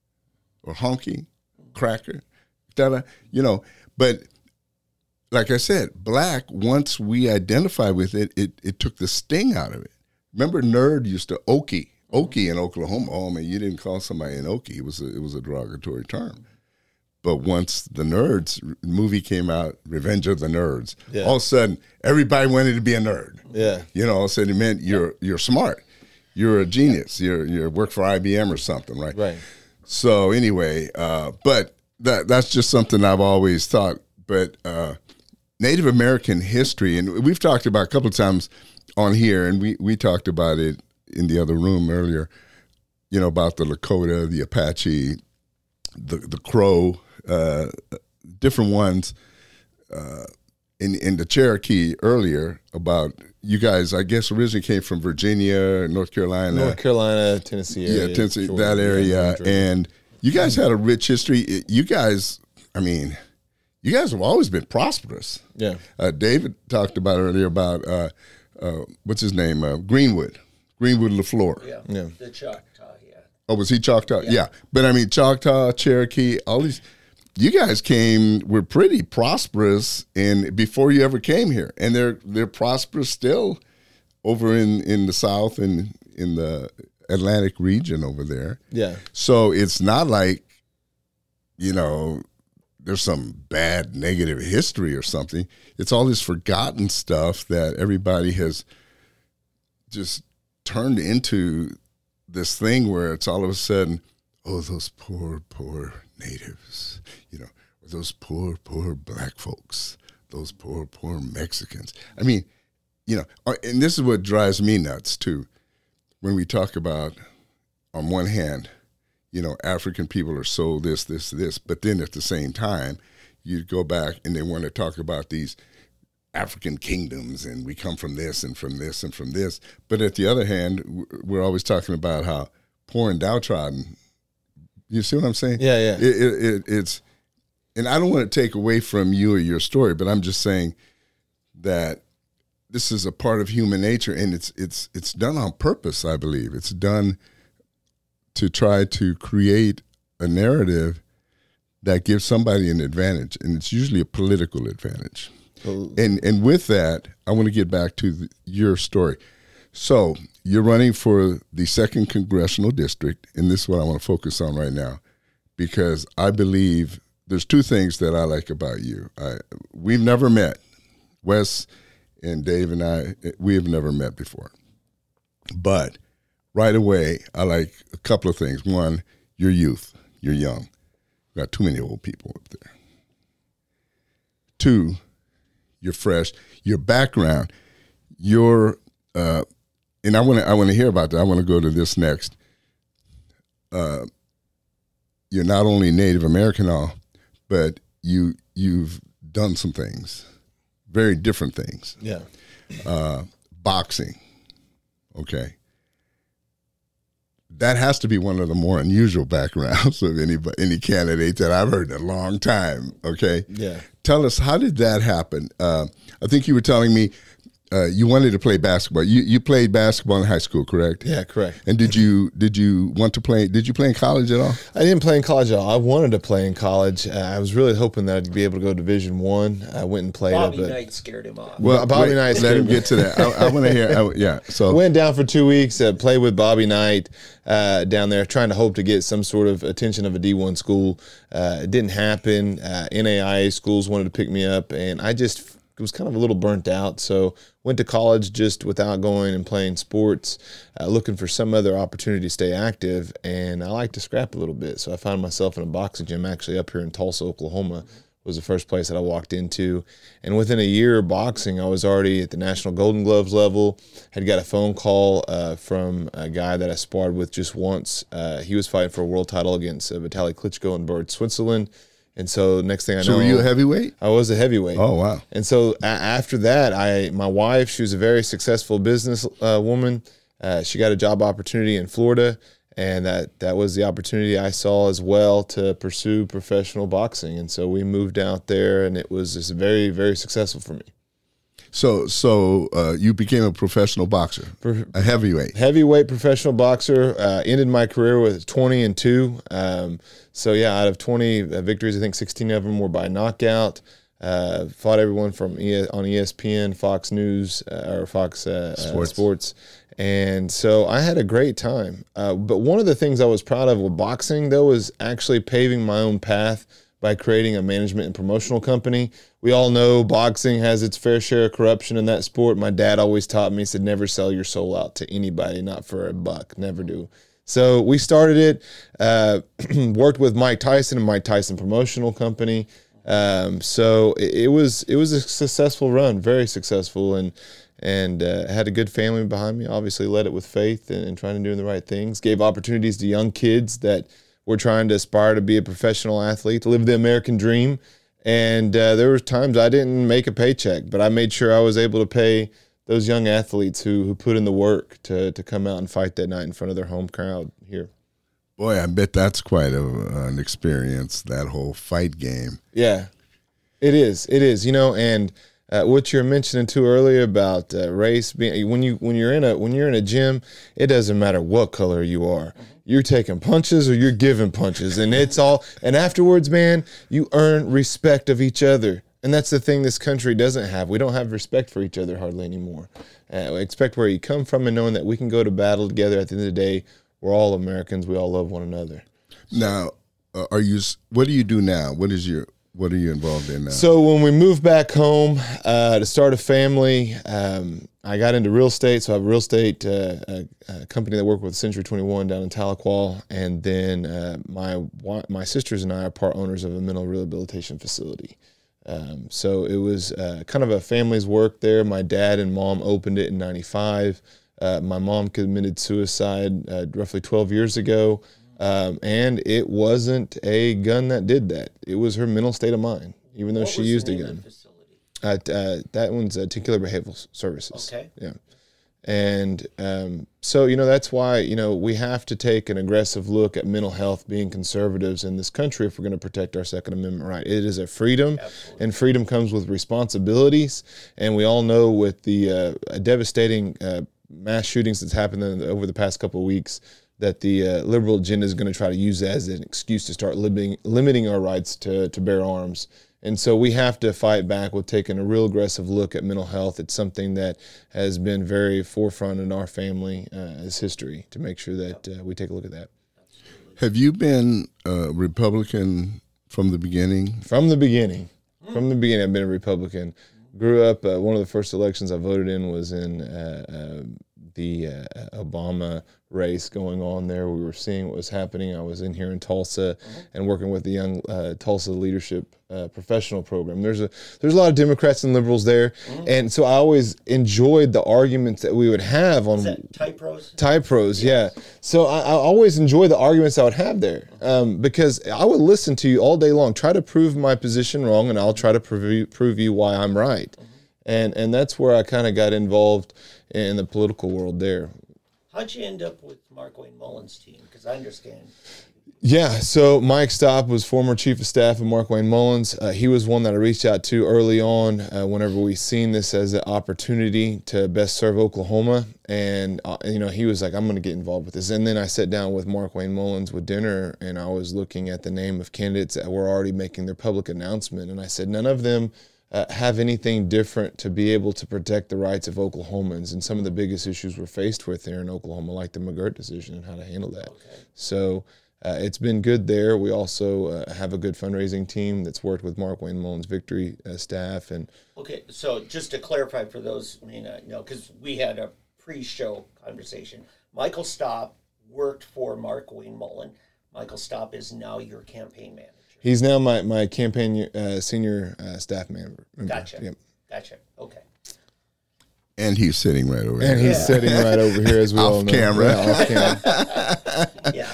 [SPEAKER 2] Or honky, cracker, da-da, you know, but like I said, black, once we identify with it, it, it took the sting out of it. Remember nerd used to Okie, Okie in Oklahoma. Oh, man, you didn't call somebody an Okie. It was a, it was a derogatory term. But once the Nerds movie came out, Revenge of the Nerds, yeah. all of a sudden, everybody wanted to be a nerd.
[SPEAKER 4] Yeah.
[SPEAKER 2] You know, all of a sudden it meant you're you're smart. You're a genius. You're you work for I B M or something, right?
[SPEAKER 4] Right.
[SPEAKER 2] So anyway, uh, but that that's just something I've always thought. But uh, Native American history, and we've talked about a couple of times on here, and we, we talked about it in the other room earlier, you know, about the Lakota, the Apache, the the Crow, uh, different ones, uh, in in the Cherokee earlier about you guys. I guess originally came from Virginia, North Carolina,
[SPEAKER 4] North Carolina, Tennessee area,
[SPEAKER 2] yeah, Tennessee,
[SPEAKER 4] Georgia,
[SPEAKER 2] that area,
[SPEAKER 4] Georgia.
[SPEAKER 2] And you guys had a rich history. You guys, I mean, you guys have always been prosperous.
[SPEAKER 4] Yeah,
[SPEAKER 2] uh, David talked about earlier about uh, uh, what's his name, uh, Greenwood, Greenwood LaFleur.
[SPEAKER 3] Yeah,
[SPEAKER 4] yeah,
[SPEAKER 3] the Choctaw.
[SPEAKER 2] Oh, was he Choctaw? Yeah.
[SPEAKER 3] Yeah.
[SPEAKER 2] But I mean, Choctaw, Cherokee, all these, you guys came, were pretty prosperous in before you ever came here. And they're they're prosperous still over in, in the South and in the Atlantic region over there.
[SPEAKER 4] Yeah.
[SPEAKER 2] So it's not like, you know, there's some bad negative history or something. It's all this forgotten stuff that everybody has just turned into this thing where it's all of a sudden, oh, those poor, poor natives, you know, or those poor, poor black folks, those poor, poor Mexicans. I mean, you know, and this is what drives me nuts too. When we talk about, on one hand, you know, African people are so this, this, this, but then at the same time, you go back and they want to talk about these African kingdoms, and we come from this and from this and from this. But at the other hand, we're always talking about how poor and downtrodden. You see what I'm saying?
[SPEAKER 4] Yeah, yeah.
[SPEAKER 2] It, it, it, it's, and I don't want to take away from you or your story, but I'm just saying that this is a part of human nature, and it's it's it's done on purpose. I believe it's done to try to create a narrative that gives somebody an advantage, and it's usually a political advantage. And and with that, I want to get back to the, your story. So you're running for the second congressional district, and this is what I want to focus on right now, because I believe there's two things that I like about you. I, we've never met. Wes and Dave and I, we have never met before. But right away, I like a couple of things. One, your youth. You're young. Got too many old people up there. Two, you're fresh. Your background, your uh, and I want to I want to hear about that. I want to go to this next. Uh, you're not only Native American, all, but you you've done some things, very different things.
[SPEAKER 4] Yeah.
[SPEAKER 2] Uh, boxing, okay. That has to be one of the more unusual backgrounds of any any candidate that I've heard in a long time. Okay.
[SPEAKER 4] Yeah.
[SPEAKER 2] Tell us, how did that happen? Uh, I think you were telling me uh, you wanted to play basketball. You you played basketball in high school, correct?
[SPEAKER 4] Yeah, correct.
[SPEAKER 2] And did you did you want to play? Did you play in college at all?
[SPEAKER 4] I didn't play in college at all. I wanted to play in college. Uh, I was really hoping that I'd be able to go to Division One. I. I went and played.
[SPEAKER 3] Bobby
[SPEAKER 4] up at,
[SPEAKER 3] Knight scared him off.
[SPEAKER 2] Well,
[SPEAKER 4] Bobby
[SPEAKER 2] wait,
[SPEAKER 4] Knight
[SPEAKER 2] let
[SPEAKER 4] scared
[SPEAKER 2] him
[SPEAKER 4] me.
[SPEAKER 2] get to that. I, I want to hear. I, yeah. So
[SPEAKER 4] went down for two weeks. Uh, played with Bobby Knight uh, down there, trying to hope to get some sort of attention of a D one school. Uh, it didn't happen. Uh, N A I A schools wanted to pick me up, and I just was kind of a little burnt out. So went to college just without going and playing sports, uh, looking for some other opportunity to stay active. And I like to scrap a little bit. So I found myself in a boxing gym actually up here in Tulsa, Oklahoma. Was the first place that I walked into. And within a year of boxing, I was already at the National Golden Gloves level. Had got a phone call uh, from a guy that I sparred with just once. Uh, he was fighting for a world title against uh, Vitaly Klitschko in Bad Switzerland. And so next thing I know,
[SPEAKER 2] so were you a heavyweight?
[SPEAKER 4] I was a heavyweight.
[SPEAKER 2] Oh, wow.
[SPEAKER 4] And so a- after that, I my wife, she was a very successful business uh, woman. Uh, she got a job opportunity in Florida, And that, that was the opportunity I saw as well to pursue professional boxing. And so we moved out there, and it was just very, very successful for me.
[SPEAKER 2] So, so uh, you became a professional boxer, a heavyweight.
[SPEAKER 4] Heavyweight professional boxer. Uh, ended my career with twenty and two. Um, so yeah, out of twenty uh, victories, I think sixteen of them were by knockout. Uh, fought everyone from e- on E S P N, Fox News, uh, or Fox uh,
[SPEAKER 2] Sports.
[SPEAKER 4] Uh, Sports. And so I had a great time. Uh, but one of the things I was proud of with boxing, though, was actually paving my own path by creating a management and promotional company. We all know boxing has its fair share of corruption in that sport. My dad always taught me, he said, never sell your soul out to anybody, not for a buck, never do. So we started it, uh, worked with Mike Tyson and Mike Tyson Promotional Company. Um, so it, it was it was a successful run, very successful, and and uh, had a good family behind me. Obviously led it with faith and, and trying to do the right things. Gave opportunities to young kids that were trying to aspire to be a professional athlete, to live the American dream. And uh, there were times I didn't make a paycheck, but I made sure I was able to pay those young athletes who who put in the work to to come out and fight that night in front of their home crowd here.
[SPEAKER 2] Boy, I bet that's quite a, an experience, that whole fight game.
[SPEAKER 4] Yeah, it is. It is. You know, and uh, what you were mentioning too earlier about uh, race being when you when you're in a when you're in a gym, it doesn't matter what color you are. You're taking punches or you're giving punches, and it's all. And afterwards, man, you earn respect of each other, and that's the thing this country doesn't have. We don't have respect for each other hardly anymore. Uh, we expect where you come from, and knowing that we can go to battle together. At the end of the day, we're all Americans. We all love one another.
[SPEAKER 2] Now, uh, are you? What do you do now? What is your? What are you involved in now?
[SPEAKER 4] So when we moved back home uh, to start a family, um, I got into real estate. So I have a real estate uh, a, a company that worked with Century twenty-one down in Tahlequah, and then uh, my my sisters and I are part owners of a mental rehabilitation facility. Um, so it was uh, kind of a family's work there. My dad and mom opened it in ninety-five. Uh, my mom committed suicide uh, roughly twelve years ago. Um, and it wasn't a gun that did that. It was her mental state of mind, even though
[SPEAKER 3] What
[SPEAKER 4] she
[SPEAKER 3] was
[SPEAKER 4] used
[SPEAKER 3] the
[SPEAKER 4] a
[SPEAKER 3] name
[SPEAKER 4] gun.
[SPEAKER 3] of the facility?
[SPEAKER 4] Uh, uh, that one's uh, Tinkerler Behavioral Services.
[SPEAKER 3] Okay.
[SPEAKER 4] Yeah. And um, so, you know, that's why, you know, we have to take an aggressive look at mental health, being conservatives in this country if we're going to protect our Second Amendment right. It is a freedom,
[SPEAKER 3] Absolutely.
[SPEAKER 4] and freedom comes with responsibilities. And we all know with the uh, devastating uh, mass shootings that's happened in, over the past couple of weeks, that the uh, liberal agenda is going to try to use that as an excuse to start limiting, limiting our rights to, to bear arms. And so we have to fight back with taking a real aggressive look at mental health. It's something that has been very forefront in our family uh, as history, to make sure that uh, we take a look at that.
[SPEAKER 2] Have you been a Republican from the beginning?
[SPEAKER 4] From the beginning. From the beginning, I've been a Republican. Grew up, uh, one of the first elections I voted in was in uh, uh, the uh, Obama race going on there. We were seeing what was happening. I was in here in Tulsa mm-hmm. and working with the young uh, Tulsa Leadership uh, Professional Program. There's a there's a lot of Democrats and liberals there, mm-hmm. and so I always enjoyed the arguments that we would have on
[SPEAKER 3] Is that Type Pros?
[SPEAKER 4] Type Pros, yes. yeah. So I, I always enjoy the arguments I would have there um, because I would listen to you all day long, try to prove my position wrong, and I'll try to prove you, prove you why I'm right. Mm-hmm. And and that's where I kind of got involved in the political world there.
[SPEAKER 3] How'd you end up with Mark Wayne Mullins' team? Because I understand.
[SPEAKER 4] Yeah, so Mike Stopp was former chief of staff of Mark Wayne Mullins. Uh, he was one that I reached out to early on uh, whenever we seen this as an opportunity to best serve Oklahoma. And, uh, you know, he was like, I'm going to get involved with this. And then I sat down with Mark Wayne Mullins with dinner, and I was looking at the name of candidates that were already making their public announcement. And I said, none of them Uh, have anything different to be able to protect the rights of Oklahomans and some of the biggest issues we're faced with here in Oklahoma, like the McGirt decision and how to handle that. Okay. So uh, it's been good there. We also uh, have a good fundraising team that's worked with Mark Wayne Mullins Victory uh, staff. And
[SPEAKER 3] okay, so just to clarify for those who may not know, because we had a pre-show conversation, Michael Stopp worked for Mark Wayne Mullins. Michael Stopp is now your campaign manager.
[SPEAKER 4] He's now my, my campaign uh, senior uh, staff member.
[SPEAKER 3] Gotcha.
[SPEAKER 4] Yep.
[SPEAKER 3] Gotcha. Okay.
[SPEAKER 2] And he's sitting right over
[SPEAKER 4] and
[SPEAKER 2] here.
[SPEAKER 4] And he's yeah. sitting right over here as we
[SPEAKER 2] off
[SPEAKER 4] all know.
[SPEAKER 2] Camera.
[SPEAKER 4] Yeah, off camera.
[SPEAKER 3] yeah.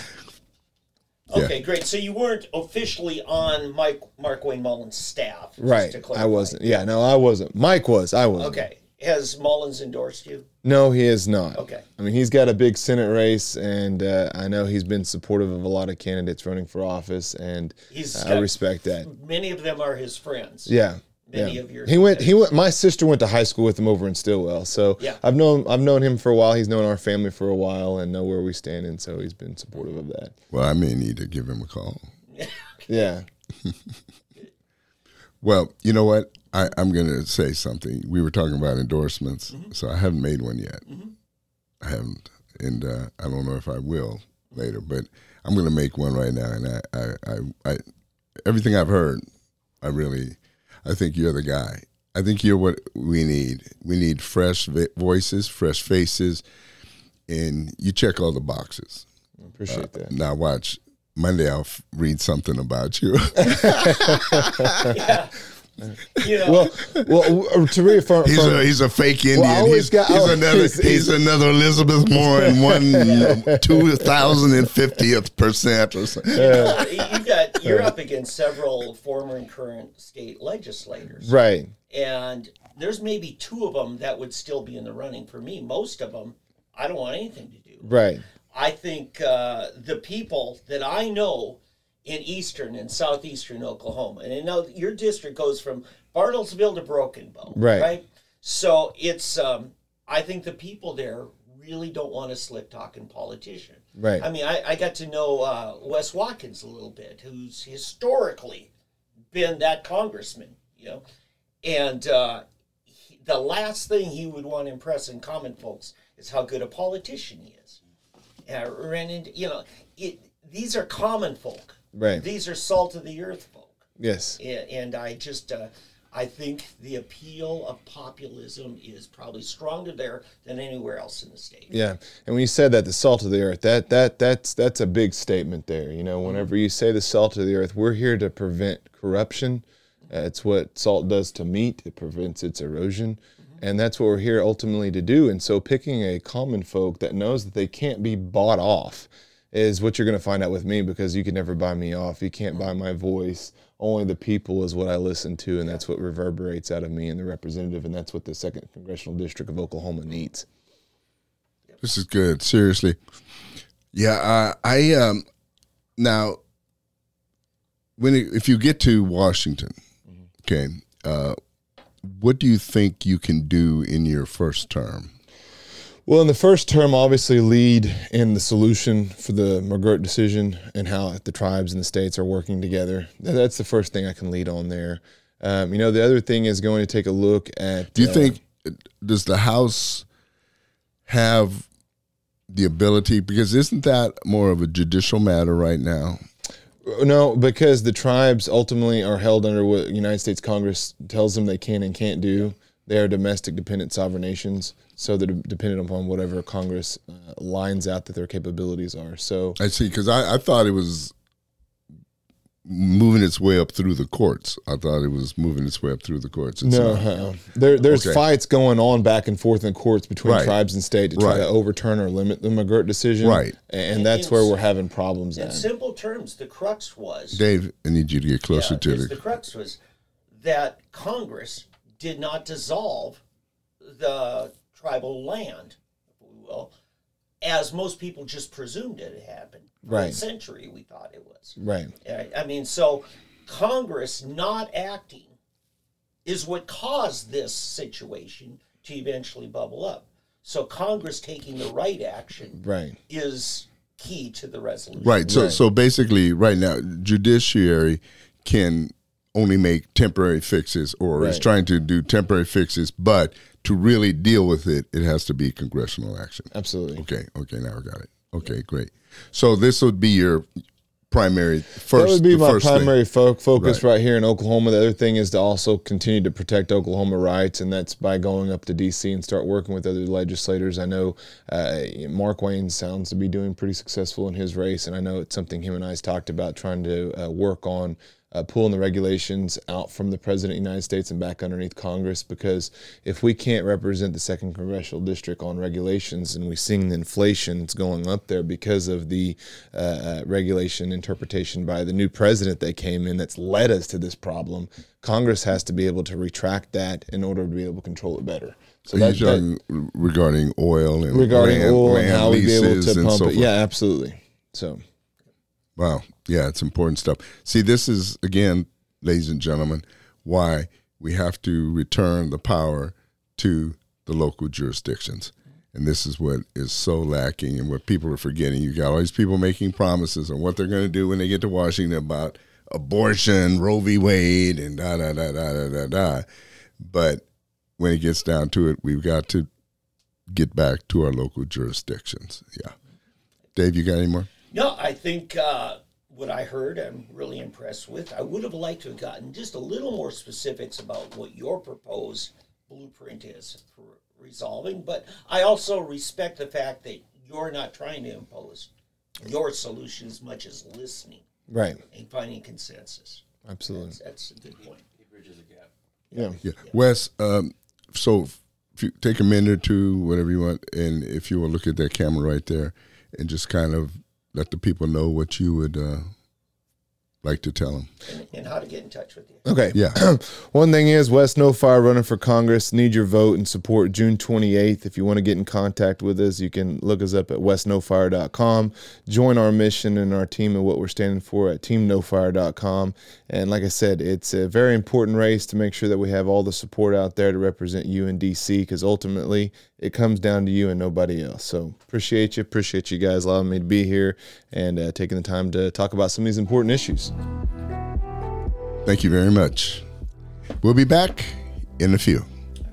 [SPEAKER 3] Okay,
[SPEAKER 2] yeah.
[SPEAKER 3] great. So you weren't officially on Mike Mark Wayne Mullins' staff.
[SPEAKER 4] Right. I wasn't. Yeah, no, I wasn't. Mike was. I wasn't.
[SPEAKER 3] Okay. Has Mullins endorsed you?
[SPEAKER 4] No, he is not.
[SPEAKER 3] Okay.
[SPEAKER 4] I mean, he's got a big Senate race, and uh, I know he's been supportive of a lot of candidates running for office, and
[SPEAKER 3] He's
[SPEAKER 4] I
[SPEAKER 3] got-
[SPEAKER 4] respect that.
[SPEAKER 3] Many of them are his friends.
[SPEAKER 4] Yeah.
[SPEAKER 3] Many
[SPEAKER 4] yeah.
[SPEAKER 3] of your
[SPEAKER 4] he went. He went. My sister went to high school with him over in Stillwell, so
[SPEAKER 3] Yeah.
[SPEAKER 4] I've known. I've known him for a while. He's known our family for a while, and know where we stand, and so he's been supportive of that.
[SPEAKER 2] Well, I may need to give him a call.
[SPEAKER 4] Yeah.
[SPEAKER 2] Well, you know what? I, I'm going to say something. We were talking about endorsements, mm-hmm. so I haven't made one yet. Mm-hmm. I haven't, and uh, I don't know if I will later, but I'm going to make one right now. And I, I, I, I, everything I've heard, I really, I think you're the guy. I think you're what we need. We need fresh voices, fresh faces, and you check all the boxes.
[SPEAKER 4] I appreciate uh, that.
[SPEAKER 2] Now watch. Monday I'll f- read something about you.
[SPEAKER 3] Yeah. You know.
[SPEAKER 4] Well, well, to reaffirm,
[SPEAKER 2] he's a he's a fake Indian.
[SPEAKER 4] Well, I always
[SPEAKER 2] he's,
[SPEAKER 4] got-
[SPEAKER 2] he's
[SPEAKER 4] oh,
[SPEAKER 2] another
[SPEAKER 4] he's-
[SPEAKER 2] he's,
[SPEAKER 4] he's-
[SPEAKER 2] another Elizabeth Warren one two thousand and fiftieth percent or something.
[SPEAKER 3] Uh, you got you're up against several former and current state legislators,
[SPEAKER 4] right?
[SPEAKER 3] And there's maybe two of them that would still be in the running. For me, most of them, I don't want anything to do.
[SPEAKER 4] Right.
[SPEAKER 3] I think uh, the people that I know in eastern and southeastern Oklahoma, and I know your district goes from Bartlesville to Broken Bow,
[SPEAKER 4] Right.
[SPEAKER 3] right? So it's, um, I think the people there really don't want a slick-talking politician.
[SPEAKER 4] Right.
[SPEAKER 3] I mean, I, I got to know uh, Wes Watkins a little bit, who's historically been that congressman, you know, and uh, he, the last thing he would want to impress in common folks is how good a politician he is. And I ran into, you know, it, these are common folk.
[SPEAKER 4] Right.
[SPEAKER 3] These are salt of the earth folk.
[SPEAKER 4] Yes.
[SPEAKER 3] And, and I just, uh, I think the appeal of populism is probably stronger there than anywhere else in the state.
[SPEAKER 4] Yeah, and when you said that, the salt of the earth, that that that's that's a big statement there. You know, whenever you say the salt of the earth, we're here to prevent corruption. Uh, it's what salt does to meat; it prevents its erosion, mm-hmm. and that's what we're here ultimately to do. And so, picking a common folk that knows that they can't be bought off is what you're going to find out with me, because you can never buy me off. You can't buy my voice. Only the people is what I listen to, and that's what reverberates out of me and the representative, and that's what the second Congressional District of Oklahoma needs.
[SPEAKER 2] This is good. Seriously. Yeah, I, I um, now, when it, if you get to Washington, mm-hmm. okay, uh, what do you think you can do in your first term?
[SPEAKER 4] Well, in the first term, obviously lead in the solution for the McGirt decision and how the tribes and the states are working together. That's the first thing I can lead on there. Um, you know, the other thing is going to take a look at...
[SPEAKER 2] Do you
[SPEAKER 4] uh,
[SPEAKER 2] think, does the House have the ability, because isn't that more of a judicial matter right now?
[SPEAKER 4] No, because the tribes ultimately are held under what the United States Congress tells them they can and can't do. They are domestic dependent sovereign nations, so they're dependent upon whatever Congress uh, lines out that their capabilities are. So
[SPEAKER 2] I see, because I, I thought it was moving its way up through the courts. I thought it was moving its way up through the courts. It's
[SPEAKER 4] no,
[SPEAKER 2] not.
[SPEAKER 4] uh, there, there's
[SPEAKER 2] Okay.
[SPEAKER 4] fights going on back and forth in courts between
[SPEAKER 2] Right.
[SPEAKER 4] tribes and state to try
[SPEAKER 2] Right.
[SPEAKER 4] to overturn or limit the McGirt decision.
[SPEAKER 2] Right.
[SPEAKER 4] And that's
[SPEAKER 3] In-
[SPEAKER 4] where we're having problems
[SPEAKER 3] In
[SPEAKER 4] at.
[SPEAKER 3] simple terms, the crux was...
[SPEAKER 2] Dave, I need you to get closer
[SPEAKER 3] Yeah,
[SPEAKER 2] to
[SPEAKER 3] it's
[SPEAKER 2] the.
[SPEAKER 3] the crux was that Congress did not dissolve the tribal land, if we will, as most people just presumed it had happened. For
[SPEAKER 4] Right.
[SPEAKER 3] a century, we thought it was.
[SPEAKER 4] Right.
[SPEAKER 3] Right? I mean, so Congress not acting is what caused this situation to eventually bubble up. So Congress taking the right action
[SPEAKER 4] Right.
[SPEAKER 3] is key to the resolution.
[SPEAKER 2] Right. So,
[SPEAKER 4] Right.
[SPEAKER 2] so basically, right now, judiciary can only make temporary fixes, or is
[SPEAKER 4] Right.
[SPEAKER 2] trying to do temporary fixes, but to really deal with it, it has to be congressional action.
[SPEAKER 4] Absolutely.
[SPEAKER 2] Okay. Okay. Now I got it. Okay. Great. So this would be your primary first.
[SPEAKER 4] That would be
[SPEAKER 2] the
[SPEAKER 4] my
[SPEAKER 2] first thing.
[SPEAKER 4] primary fo- focus
[SPEAKER 2] Right.
[SPEAKER 4] right. here in Oklahoma. The other thing is to also continue to protect Oklahoma rights, and that's by going up to D C and start working with other legislators. I know uh, Mark Wayne sounds to be doing pretty successful in his race, and I know it's something him and I has talked about trying to uh, work on uh, pulling the regulations out from the President of the United States and back underneath Congress, because if we can't represent the second Congressional District on regulations, and we're seeing the inflation that's going up there because of the uh, regulation interpretation by the new president that came in that's led us to this problem, Congress has to be able to retract that in order to be able to control it better. So
[SPEAKER 2] Are
[SPEAKER 4] that,
[SPEAKER 2] you talking
[SPEAKER 4] that,
[SPEAKER 2] regarding oil and
[SPEAKER 4] regarding
[SPEAKER 2] land,
[SPEAKER 4] oil
[SPEAKER 2] land
[SPEAKER 4] and how we be able
[SPEAKER 2] leases
[SPEAKER 4] to
[SPEAKER 2] and
[SPEAKER 4] pump
[SPEAKER 2] so
[SPEAKER 4] it.
[SPEAKER 2] forth?
[SPEAKER 4] Yeah, absolutely. So,
[SPEAKER 2] Wow. Yeah, it's important stuff. See, this is, again, ladies and gentlemen, why we have to return the power to the local jurisdictions. And this is what is so lacking and what people are forgetting. You got all these people making promises on what they're going to do when they get to Washington about abortion, Roe v. Wade, and da, da, da, da, da, da, da. But when it gets down to it, we've got to get back to our local jurisdictions. Yeah. Dave, you got any more?
[SPEAKER 3] No, I think uh, what I heard, I'm really impressed with. I would have liked to have gotten just a little more specifics about what your proposed blueprint is for resolving, but I also respect the fact that you're not trying to impose your solution as much as listening,
[SPEAKER 4] right.
[SPEAKER 3] and finding consensus.
[SPEAKER 4] Absolutely.
[SPEAKER 3] That's, that's a good point.
[SPEAKER 5] He bridges a gap.
[SPEAKER 4] Yeah.
[SPEAKER 2] Yeah. Wes, um, so if you take a minute or two, whatever you want, and if you will look at that camera right there and just kind of let the people know what you would uh, like to tell them.
[SPEAKER 3] And, and how to get in touch with you.
[SPEAKER 4] Okay.
[SPEAKER 2] Yeah.
[SPEAKER 4] One thing is, Wes No Fire running for Congress. Need your vote and support June twenty-eighth. If you want to get in contact with us, you can look us up at west no fire dot com. Join our mission and our team and what we're standing for at team no fire dot com. And like I said, it's a very important race to make sure that we have all the support out there to represent you in D C, because ultimately it comes down to you and nobody else. So appreciate you. Appreciate you guys allowing me to be here and uh, taking the time to talk about some of these important issues.
[SPEAKER 2] Thank you very much. We'll be back in a few.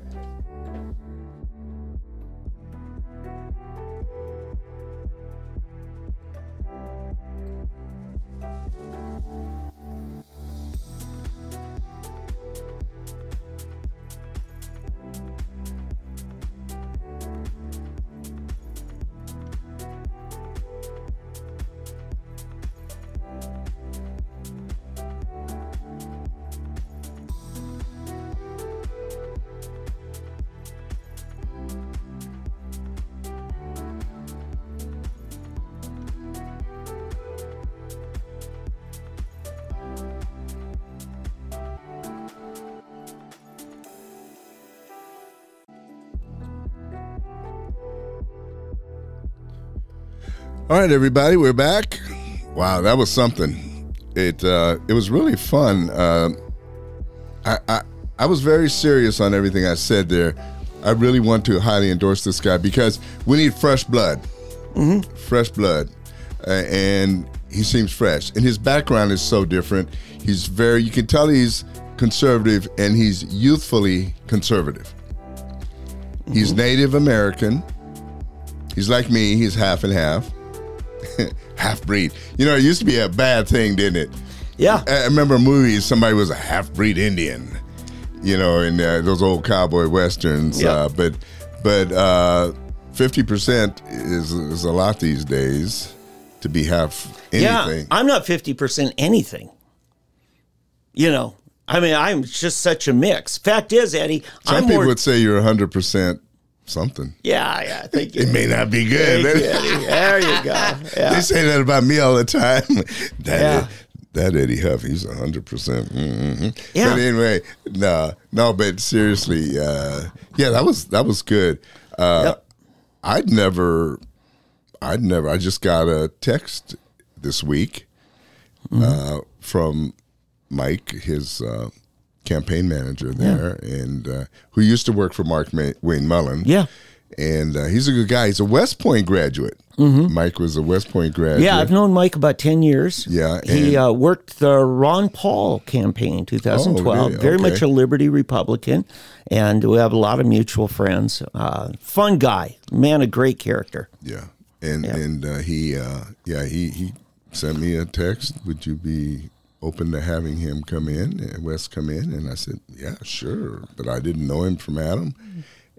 [SPEAKER 2] All right, everybody, we're back. Wow, that was something. It uh, it was really fun. Uh, I, I I was very serious on everything I said there. I really want to highly endorse this guy because we need fresh blood. Mm-hmm. Fresh blood. Uh, and he seems fresh. And his background is so different. He's very, you can tell he's conservative, and he's youthfully conservative. Mm-hmm. He's Native American. He's like me. He's half and half. Half breed. You know, it used to be a bad thing, didn't it?
[SPEAKER 3] Yeah.
[SPEAKER 2] I remember movies, somebody was a half breed Indian, you know, in uh, those old cowboy westerns.
[SPEAKER 3] Yeah.
[SPEAKER 2] Uh, but but uh, fifty percent is, is a lot these days to be half anything.
[SPEAKER 3] Yeah, I'm not fifty percent anything. You know, I mean, I'm just such a mix. Fact is, Eddie,
[SPEAKER 2] Some
[SPEAKER 3] I'm
[SPEAKER 2] people
[SPEAKER 3] more...
[SPEAKER 2] would say you're one hundred percent something.
[SPEAKER 3] Yeah, yeah, thank you.
[SPEAKER 2] It may not be good.
[SPEAKER 3] Thank you, Eddie. There you go. Yeah.
[SPEAKER 2] They say that about me all the time. that,
[SPEAKER 3] Yeah.
[SPEAKER 2] that Eddie Huff, he's one hundred percent. Mm-hmm.
[SPEAKER 3] Yeah.
[SPEAKER 2] But anyway, no, no, but seriously, uh, yeah, that was that was good. Uh,
[SPEAKER 3] Yep.
[SPEAKER 2] I'd never, I'd never, I just got a text this week
[SPEAKER 3] Mm-hmm.
[SPEAKER 2] uh, from Mike, his uh, campaign manager there, and uh, who used to work for Mark May- Wayne Mullen.
[SPEAKER 3] Yeah.
[SPEAKER 2] And uh, he's a good guy. He's a West Point graduate. Mm-hmm. Mike was a West Point graduate.
[SPEAKER 3] Yeah, I've known Mike about ten years.
[SPEAKER 2] Yeah,
[SPEAKER 3] He
[SPEAKER 2] and-
[SPEAKER 3] uh, worked the Ron Paul campaign, twenty twelve.
[SPEAKER 2] Oh, really?
[SPEAKER 3] Very
[SPEAKER 2] Okay.
[SPEAKER 3] much a Liberty Republican. And we have a lot of mutual friends. Uh, fun guy. Man, a great character.
[SPEAKER 2] Yeah, and
[SPEAKER 3] Yeah.
[SPEAKER 2] and uh, he, uh, yeah, he he sent me a text. Would you be open to having him come in, and Wes come in? And I said, yeah, sure. But I didn't know him from Adam,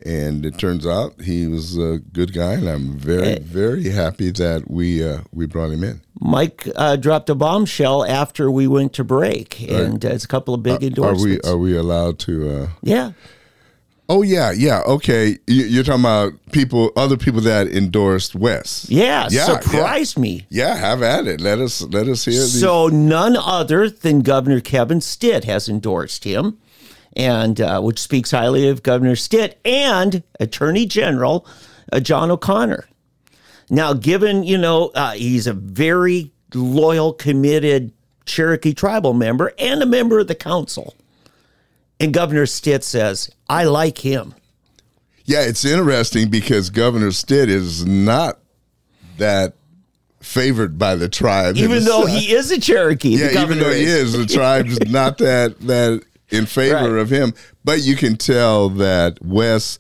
[SPEAKER 2] And it turns out he was a good guy, and I'm very, very happy that we uh, we brought him in.
[SPEAKER 3] Mike uh, dropped a bombshell after we went to break, and uh, it's a couple of big
[SPEAKER 2] Are
[SPEAKER 3] endorsements.
[SPEAKER 2] we are we allowed to? Uh...
[SPEAKER 3] Yeah.
[SPEAKER 2] Oh yeah, yeah. Okay, You- you're talking about people, other people that endorsed Wes.
[SPEAKER 3] Yeah,
[SPEAKER 2] Yeah,
[SPEAKER 3] surprised me.
[SPEAKER 2] Yeah, have at it. Let us let us hear. These.
[SPEAKER 3] So none other than Governor Kevin Stitt has endorsed him, and uh, which speaks highly of Governor Stitt and Attorney General uh, John O'Connor. Now, given, you know, uh, he's a very loyal, committed Cherokee tribal member and a member of the council. And Governor Stitt says, I like him.
[SPEAKER 2] Yeah, it's interesting because Governor Stitt is not that favored by the tribe. in
[SPEAKER 3] Even
[SPEAKER 2] the
[SPEAKER 3] though
[SPEAKER 2] South.
[SPEAKER 3] he is a Cherokee. the
[SPEAKER 2] Yeah, even
[SPEAKER 3] governor
[SPEAKER 2] though he is, the tribe's not that that in favor
[SPEAKER 3] Right.
[SPEAKER 2] of him. But you can tell that Wes,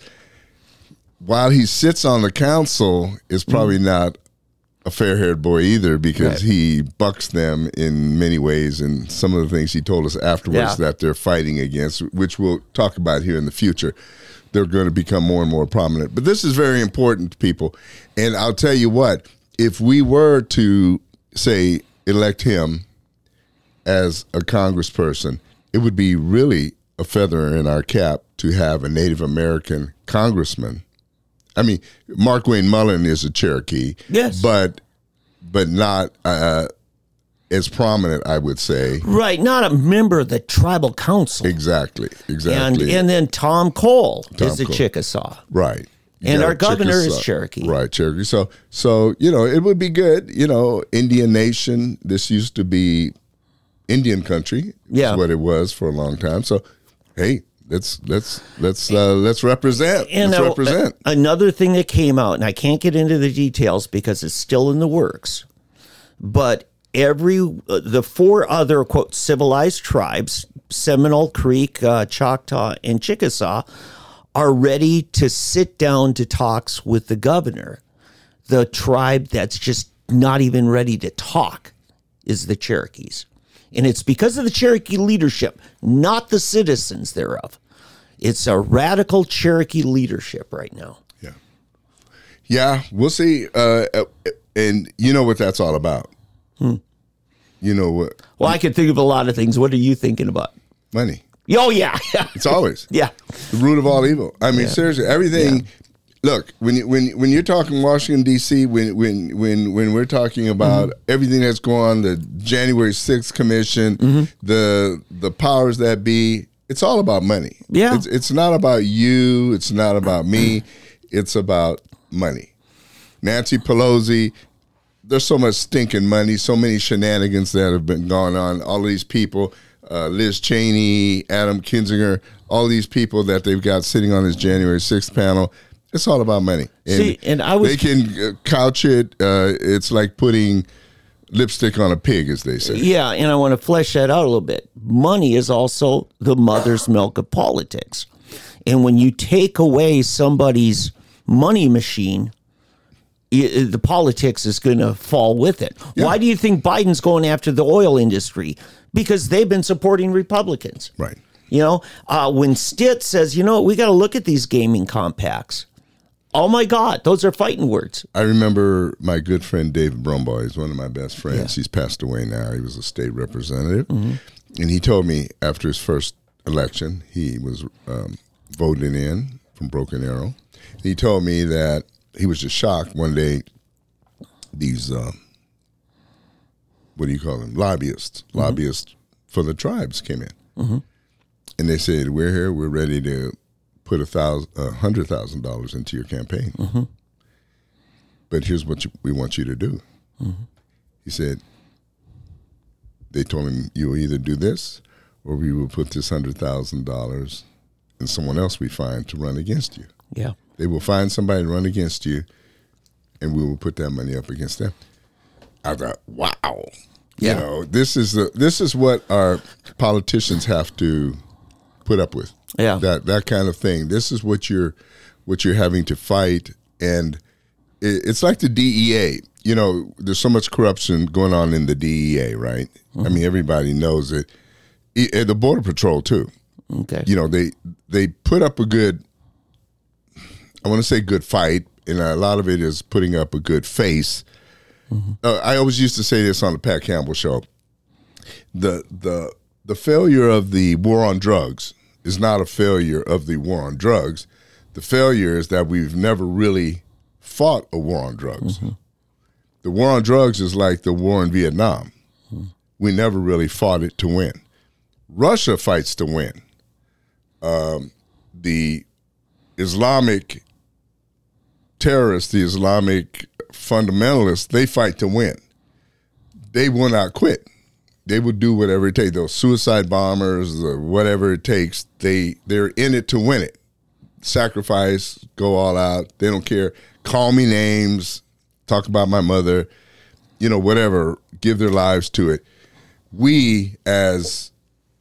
[SPEAKER 2] while he sits on the council, is probably not a fair-haired boy either, because
[SPEAKER 3] Right.
[SPEAKER 2] he bucks them in many ways, and some of the things he told us afterwards
[SPEAKER 3] Yeah.
[SPEAKER 2] that they're fighting against, which we'll talk about here in the future. They're going to become more and more prominent. But this is very important to people. And I'll tell you what, if we were to, say, elect him as a congressperson, it would be really a feather in our cap to have a Native American congressman. I mean, Mark Wayne Mullen is a Cherokee,
[SPEAKER 3] Yes.
[SPEAKER 2] but but not uh, as prominent, I would say.
[SPEAKER 3] Right, not a member of the tribal council.
[SPEAKER 2] Exactly,
[SPEAKER 3] And
[SPEAKER 2] exactly.
[SPEAKER 3] and then Tom Cole
[SPEAKER 2] Tom
[SPEAKER 3] is a
[SPEAKER 2] Cole.
[SPEAKER 3] Chickasaw.
[SPEAKER 2] Right. You
[SPEAKER 3] And
[SPEAKER 2] got
[SPEAKER 3] our governor is
[SPEAKER 2] Chickasaw.
[SPEAKER 3] Cherokee.
[SPEAKER 2] Right, Cherokee. So, so you know, it would be good. You know, Indian Nation. This used to be Indian country.
[SPEAKER 3] Yeah.
[SPEAKER 2] is what it was for a long time. So, hey, let's let's let's uh, let's represent.
[SPEAKER 3] And
[SPEAKER 2] let's
[SPEAKER 3] uh,
[SPEAKER 2] represent.
[SPEAKER 3] a- another thing that came out, and I can't get into the details because it's still in the works, but every uh, the four other quote civilized tribes, Seminole, Creek, uh, Choctaw, and Chickasaw, are ready to sit down to talks with the governor. The tribe that's just not even ready to talk is the Cherokees. And it's because of the Cherokee leadership, not the citizens thereof. It's a radical Cherokee leadership right now.
[SPEAKER 2] Yeah, yeah. We'll see. Uh, uh, and you know what that's all about.
[SPEAKER 3] Hmm.
[SPEAKER 2] You know what?
[SPEAKER 3] Well, I can think of a lot of things. What are you thinking about?
[SPEAKER 2] Money.
[SPEAKER 3] Oh, yeah.
[SPEAKER 2] It's always
[SPEAKER 3] yeah.
[SPEAKER 2] the root of all evil. I mean,
[SPEAKER 3] Yeah.
[SPEAKER 2] seriously, everything.
[SPEAKER 3] Yeah.
[SPEAKER 2] Look, when you, when when you're talking Washington D C, when when when when we're talking about
[SPEAKER 3] Mm-hmm.
[SPEAKER 2] everything that's going on, the January sixth Commission,
[SPEAKER 3] Mm-hmm.
[SPEAKER 2] the the powers that be, it's all about money.
[SPEAKER 3] Yeah.
[SPEAKER 2] it's it's not about you. It's not about me. It's about money. Nancy Pelosi. There's so much stinking money, so many shenanigans that have been going on. All of these people, uh, Liz Cheney, Adam Kinzinger, all these people that they've got sitting on this January sixth panel. It's all about money. And
[SPEAKER 3] See, and I was-
[SPEAKER 2] they can uh, couch it. Uh, it's like putting lipstick on a pig, as they say.
[SPEAKER 3] Yeah, and I want to flesh that out a little bit. Money is also the mother's milk of politics. And when you take away somebody's money machine, i- the politics is going to fall with it. Why do you think Biden's going after the oil industry? Because they've been supporting Republicans.
[SPEAKER 2] Right.
[SPEAKER 3] You know, uh, when Stitt says, you know, we got to look at these gaming compacts. Oh my God, those are fighting words.
[SPEAKER 2] I remember my good friend David Brumbaugh. He's one of my best friends.
[SPEAKER 3] Yeah.
[SPEAKER 2] He's passed away now. He was a state representative.
[SPEAKER 3] Mm-hmm.
[SPEAKER 2] And he told me after his first election, he was um, voted in from Broken Arrow. He told me that he was just shocked one day. These, uh, what do you call them? Lobbyists.
[SPEAKER 3] Mm-hmm.
[SPEAKER 2] Lobbyists for the tribes came in.
[SPEAKER 3] Mm-hmm.
[SPEAKER 2] And they said, we're here. We're ready to put a thousand, a hundred thousand dollars into your campaign.
[SPEAKER 3] Mm-hmm.
[SPEAKER 2] But here's what you, we want you to do.
[SPEAKER 3] Mm-hmm.
[SPEAKER 2] He said, they told him, you will either do this or we will put this one hundred thousand dollars in someone else we find to run against you.
[SPEAKER 3] Yeah.
[SPEAKER 2] They will find somebody to run against you, and we will put that money up against them. I thought, wow.
[SPEAKER 3] Yeah.
[SPEAKER 2] You know, this is the this is what our politicians have to put up with.
[SPEAKER 3] Yeah.
[SPEAKER 2] That that kind of thing. This is what you're what you're having to fight, and it, it's like the D E A. You know, there's so much corruption going on in the D E A, right?
[SPEAKER 3] Mm-hmm.
[SPEAKER 2] I mean, everybody knows it. E- and the Border Patrol too.
[SPEAKER 3] Okay.
[SPEAKER 2] You know, they they put up a good I want to say good fight, and a lot of it is putting up a good face. Mm-hmm. Uh, I always used to say this on the Pat Campbell show. The the the failure of the war on drugs is not a failure of the war on drugs. The failure is that we've never really fought a war on drugs. Mm-hmm. The war on drugs is like the war in Vietnam. Mm-hmm. We never really fought it to win. Russia fights to win. Um, the Islamic terrorists, the Islamic fundamentalists, they fight to win. They will not quit. They will do whatever it takes. Those suicide bombers, or whatever it takes, they, they're in it to win it. Sacrifice, go all out. They don't care. Call me names, talk about my mother, you know, whatever, give their lives to it. We, as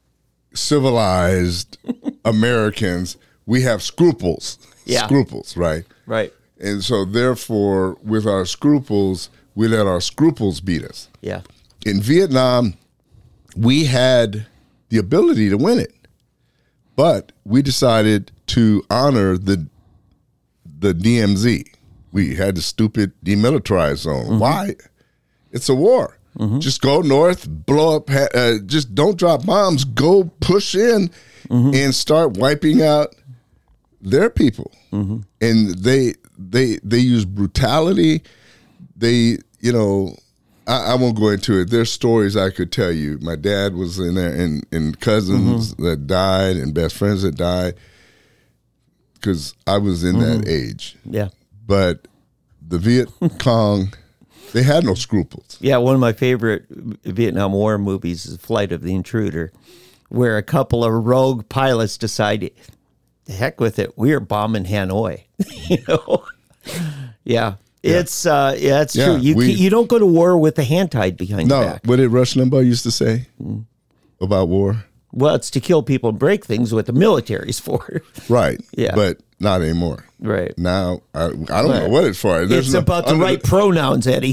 [SPEAKER 2] civilized Americans, we have scruples.
[SPEAKER 3] Yeah.
[SPEAKER 2] Scruples, right?
[SPEAKER 3] Right.
[SPEAKER 2] And so, therefore, with our scruples, we let our scruples beat us.
[SPEAKER 3] Yeah.
[SPEAKER 2] In Vietnam, we had the ability to win it, but we decided to honor the the D M Z. We had the stupid demilitarized zone. Mm-hmm. Why? It's a war. Mm-hmm. Just go north, blow up, uh, just don't drop bombs. Go push in mm-hmm. and start wiping out their people. Mm-hmm. And they they they use brutality. They, you know, I, I won't go into it. There's stories I could tell you. My dad was in there, and, and cousins mm-hmm. that died, and best friends that died, because I was in mm-hmm. that age.
[SPEAKER 3] Yeah.
[SPEAKER 2] But the Viet Cong, they had no scruples.
[SPEAKER 3] Yeah, one of my favorite Vietnam War movies is Flight of the Intruder, where a couple of rogue pilots decided, the heck with it, we are bombing Hanoi. you know? Yeah. Yeah. It's uh, yeah, it's yeah, true. You we, you don't go to war with the hand tied behind
[SPEAKER 2] no,
[SPEAKER 3] your back.
[SPEAKER 2] What did Rush Limbaugh used to say mm. about war?
[SPEAKER 3] Well, it's to kill people and break things, what the military's for.
[SPEAKER 2] Right.
[SPEAKER 3] Yeah.
[SPEAKER 2] But not anymore.
[SPEAKER 3] Right.
[SPEAKER 2] Now, I, I don't right. know what it's for.
[SPEAKER 3] There's it's no, about the right the, pronouns, Eddie.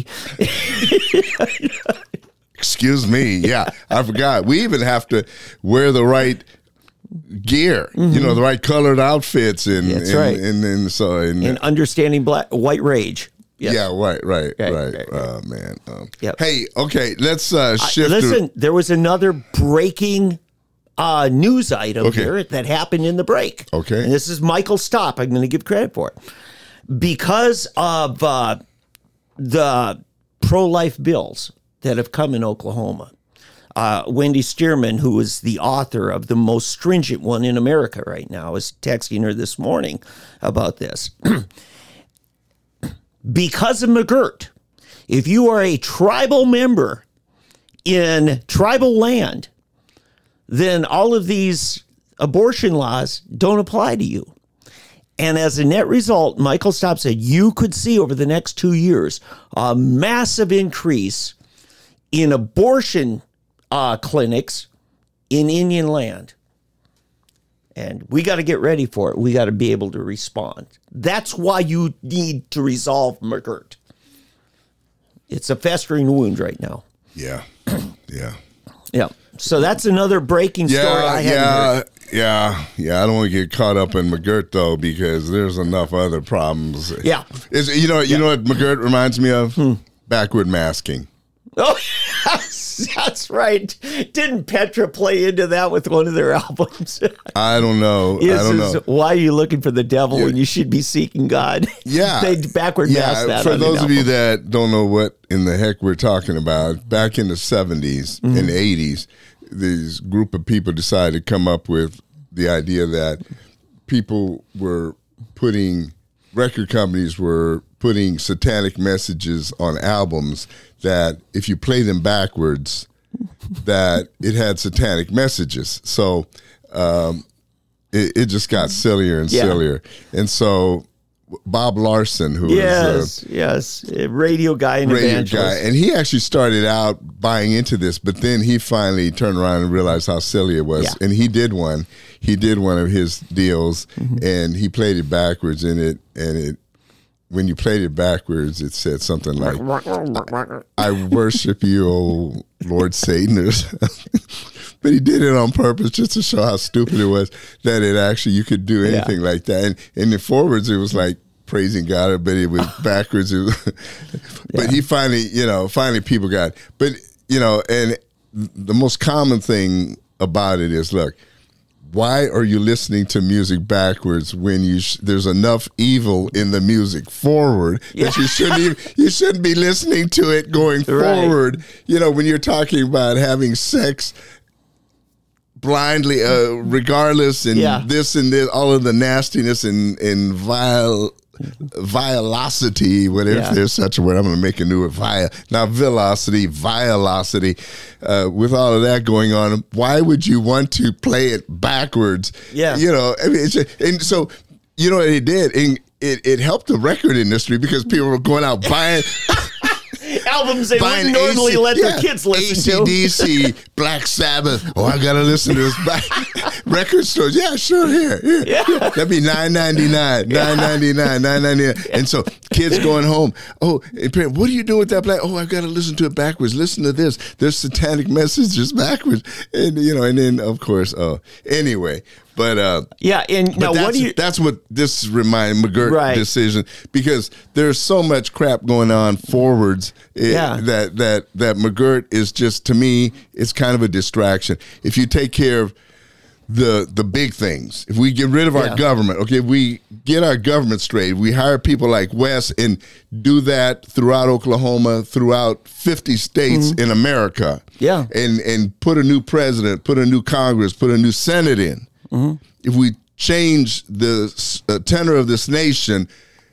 [SPEAKER 2] Excuse me. Yeah, I forgot. We even have to wear the right gear, mm-hmm. you know, the right colored outfits. And,
[SPEAKER 3] That's
[SPEAKER 2] and,
[SPEAKER 3] right.
[SPEAKER 2] And, and, and so, and,
[SPEAKER 3] and understanding black, white rage. Yes.
[SPEAKER 2] Yeah, right, right, right.
[SPEAKER 3] right, right.
[SPEAKER 2] Oh, man. Um,
[SPEAKER 3] yep.
[SPEAKER 2] Hey, okay, let's uh, shift.
[SPEAKER 3] Uh, listen,
[SPEAKER 2] to,
[SPEAKER 3] there was another breaking uh, news item okay. here that happened in the break.
[SPEAKER 2] Okay.
[SPEAKER 3] And this is Michael Stopp. I'm going to give credit for it. Because of uh, the pro-life bills that have come in Oklahoma, uh, Wendy Stearman, who is the author of the most stringent one in America right now, is texting her this morning about this. Because of McGirt, if you are a tribal member in tribal land, then all of these abortion laws don't apply to you. And as a net result, Michael Stopp said you could see over the next two years a massive increase in abortion uh, clinics in Indian land. And we got to get ready for it. We got to be able to respond. That's why you need to resolve McGirt. It's a festering wound right now.
[SPEAKER 2] Yeah. Yeah.
[SPEAKER 3] Yeah. So that's another breaking
[SPEAKER 2] yeah,
[SPEAKER 3] story I had.
[SPEAKER 2] Yeah.
[SPEAKER 3] Heard.
[SPEAKER 2] Yeah. Yeah. I don't want to get caught up in McGirt, though, because there's enough other problems.
[SPEAKER 3] Yeah.
[SPEAKER 2] Is, you know, you yeah. know what McGirt reminds me of? Hmm. Backward masking.
[SPEAKER 3] Oh, yes, that's right. Didn't Petra play into that with one of their albums?
[SPEAKER 2] I don't know.
[SPEAKER 3] This
[SPEAKER 2] I don't
[SPEAKER 3] is,
[SPEAKER 2] know.
[SPEAKER 3] Why are you looking for the devil
[SPEAKER 2] yeah.
[SPEAKER 3] when you should be seeking God?
[SPEAKER 2] Yeah.
[SPEAKER 3] They backward
[SPEAKER 2] yeah.
[SPEAKER 3] mask that.
[SPEAKER 2] For
[SPEAKER 3] on
[SPEAKER 2] those of
[SPEAKER 3] album.
[SPEAKER 2] you that don't know what in the heck we're talking about, back in the seventies mm-hmm. and eighties, this group of people decided to come up with the idea that people were putting, record companies were putting satanic messages on albums that if you play them backwards, that it had satanic messages. So um, it, it just got sillier and
[SPEAKER 3] yeah.
[SPEAKER 2] sillier. And so Bob Larson, who
[SPEAKER 3] yes,
[SPEAKER 2] is a
[SPEAKER 3] yes, a radio guy and
[SPEAKER 2] radio
[SPEAKER 3] evangelist.
[SPEAKER 2] guy, and he actually started out buying into this, but then he finally turned around and realized how silly it was.
[SPEAKER 3] Yeah.
[SPEAKER 2] And he did one. He did one of his deals, mm-hmm. and he played it backwards in it, and it when you played it backwards, it said something like, I worship you, oh Lord Satan. but he did it on purpose just to show how stupid it was that it actually you could do anything yeah. like that. And in the forwards, it was like praising God, but it was backwards. It was, but yeah. he finally, you know, finally people got. But you know, and the most common thing about it is, look, why are you listening to music backwards when you sh- there's enough evil in the music forward yeah. that you shouldn't even, you shouldn't be listening to it going right. forward. You know, when you're talking about having sex blindly, uh, regardless, and yeah. this and this, all of the nastiness and and vile. Vilocity, whatever yeah. there's such a word. I'm going to make a new word. Via, not velocity, vilocity. Uh, with all of that going on, why would you want to play it backwards?
[SPEAKER 3] Yeah,
[SPEAKER 2] you know. I mean, it's just, and so you know what it did, and it it helped the record industry because people were going out buying.
[SPEAKER 3] Albums they wouldn't normally A C, let yeah, their kids listen to.
[SPEAKER 2] A C D C, Black Sabbath. Oh, I gotta listen to this. Back. Record stores, yeah, sure, here, here. Yeah. Here. That'd be nine ninety nine, nine ninety nine, nine ninety nine. And so kids going home. Oh, and parent, what do you do with that black? Oh, I gotta listen to it backwards. Listen to this. There's satanic messages backwards, and you know, and then of course, oh, anyway. But uh,
[SPEAKER 3] yeah, and
[SPEAKER 2] but
[SPEAKER 3] now
[SPEAKER 2] that's,
[SPEAKER 3] what do you?
[SPEAKER 2] That's what this remind McGirt
[SPEAKER 3] right.
[SPEAKER 2] decision, because there's so much crap going on forwards. It,
[SPEAKER 3] yeah.
[SPEAKER 2] that that that McGirt is just, to me, it's kind of a distraction. If you take care of the the big things, if we get rid of our
[SPEAKER 3] yeah.
[SPEAKER 2] government, okay, if we get our government straight, we hire people like Wes and do that throughout Oklahoma, throughout fifty states mm-hmm. in America.
[SPEAKER 3] Yeah,
[SPEAKER 2] and and put a new president, put a new Congress, put a new Senate in. Mm-hmm. If we change the uh, tenor of this nation,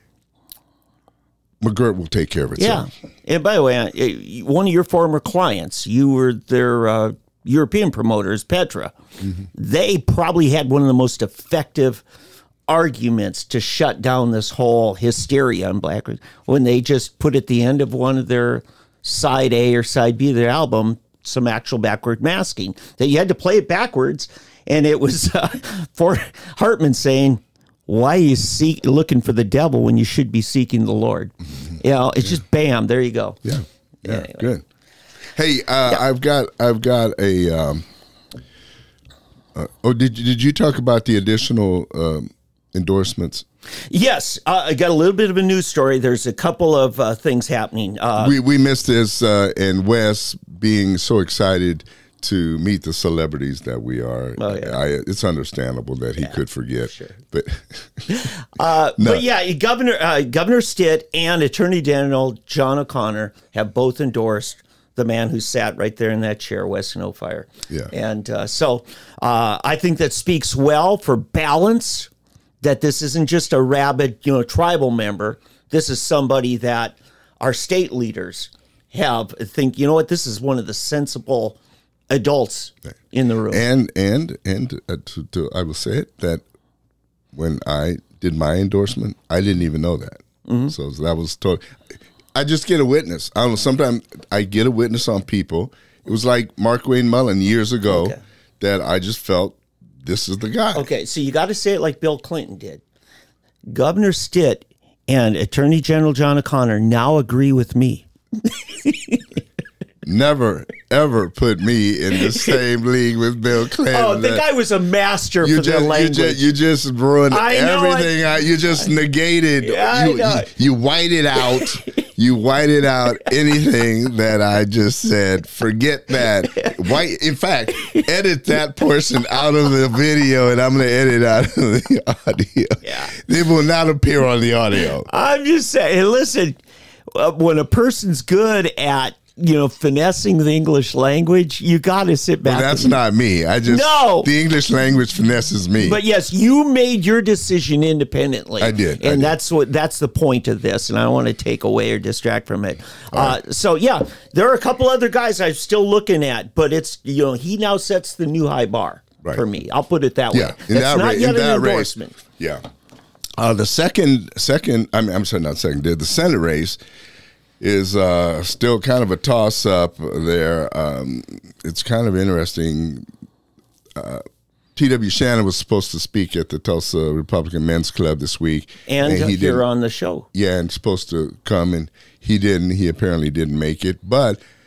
[SPEAKER 2] McGirt will take care of itself.
[SPEAKER 3] Yeah. And by the way, one of your former clients, you were their uh, European promoters, Petra. Mm-hmm. They probably had one of the most effective arguments to shut down this whole hysteria on Black when they just put at the end of one of their side A or side B of their album some actual backward masking, that you had to play it backwards. And it was uh, for Hartman saying, why are you seek, looking for the devil when you should be seeking the Lord? Mm-hmm. You know, it's yeah. just bam, there you go.
[SPEAKER 2] Yeah, yeah, anyway. Good. Hey, uh, yeah. I've got I've got a. Um, uh, oh, did did you talk about the additional um, endorsements?
[SPEAKER 3] Yes, uh, I got a little bit of a news story. There's a couple of uh, things happening. Uh,
[SPEAKER 2] we we missed this, uh, and Wes being so excited to meet the celebrities that we are.
[SPEAKER 3] Oh, yeah.
[SPEAKER 2] I, it's understandable that he yeah, could forget.
[SPEAKER 3] Sure.
[SPEAKER 2] But
[SPEAKER 3] uh, no. but yeah, Governor uh, Governor Stitt and Attorney General John O'Connor have both endorsed the man who sat right there in that chair, Wes Snowfire.
[SPEAKER 2] Yeah.
[SPEAKER 3] And uh, so uh, I think that speaks well for balance, that this isn't just a rabid, you know, tribal member. This is somebody that our state leaders have think, you know what, this is one of the sensible adults in the room.
[SPEAKER 2] And and and uh, to, to, I will say it, that when I did my endorsement, I didn't even know that. Mm-hmm. So that was totally, I just get a witness. I don't know, sometimes I get a witness on people. It was like Mark Wayne Mullen years ago okay. that I just felt this is the guy.
[SPEAKER 3] Okay, so you got to say it like Bill Clinton did. Governor Stitt and Attorney General John O'Connor now agree with me.
[SPEAKER 2] Never, ever put me in the same league with Bill Clinton.
[SPEAKER 3] Oh, the guy was a master
[SPEAKER 2] you
[SPEAKER 3] for
[SPEAKER 2] just,
[SPEAKER 3] the language.
[SPEAKER 2] You just, you just ruined
[SPEAKER 3] I
[SPEAKER 2] everything.
[SPEAKER 3] I,
[SPEAKER 2] out. You just negated.
[SPEAKER 3] Yeah,
[SPEAKER 2] you,
[SPEAKER 3] I know.
[SPEAKER 2] you, you whited out. You whited out anything that I just said. Forget that. White. In fact, edit that portion out of the video, and I'm going to edit out of the audio.
[SPEAKER 3] Yeah.
[SPEAKER 2] It will not appear on the audio.
[SPEAKER 3] I'm just saying. Listen, when a person's good at, you know, finessing the English language, you got to sit back.
[SPEAKER 2] Well, that's
[SPEAKER 3] and,
[SPEAKER 2] not me. I just,
[SPEAKER 3] no.
[SPEAKER 2] The English language finesses me.
[SPEAKER 3] But yes, you made your decision independently.
[SPEAKER 2] I did.
[SPEAKER 3] And
[SPEAKER 2] I did.
[SPEAKER 3] that's what, that's the point of this. And I don't want to take away or distract from it. Uh,
[SPEAKER 2] right.
[SPEAKER 3] So yeah, there are a couple other guys I'm still looking at, but it's, you know, he now sets the new high bar right. for me. I'll put it that
[SPEAKER 2] yeah.
[SPEAKER 3] way.
[SPEAKER 2] In
[SPEAKER 3] That's
[SPEAKER 2] that
[SPEAKER 3] not
[SPEAKER 2] ra-
[SPEAKER 3] yet
[SPEAKER 2] in
[SPEAKER 3] an
[SPEAKER 2] that
[SPEAKER 3] endorsement.
[SPEAKER 2] Race, yeah. Uh, the second, second, I mean, I'm sorry, not second, the Senate race is uh, still kind of a toss-up there. Um, it's kind of interesting. Uh, T W Shannon was supposed to speak at the Tulsa Republican Men's Club this week.
[SPEAKER 3] And, and he here on the show.
[SPEAKER 2] Yeah, and supposed to come, and he didn't. He apparently didn't make it. But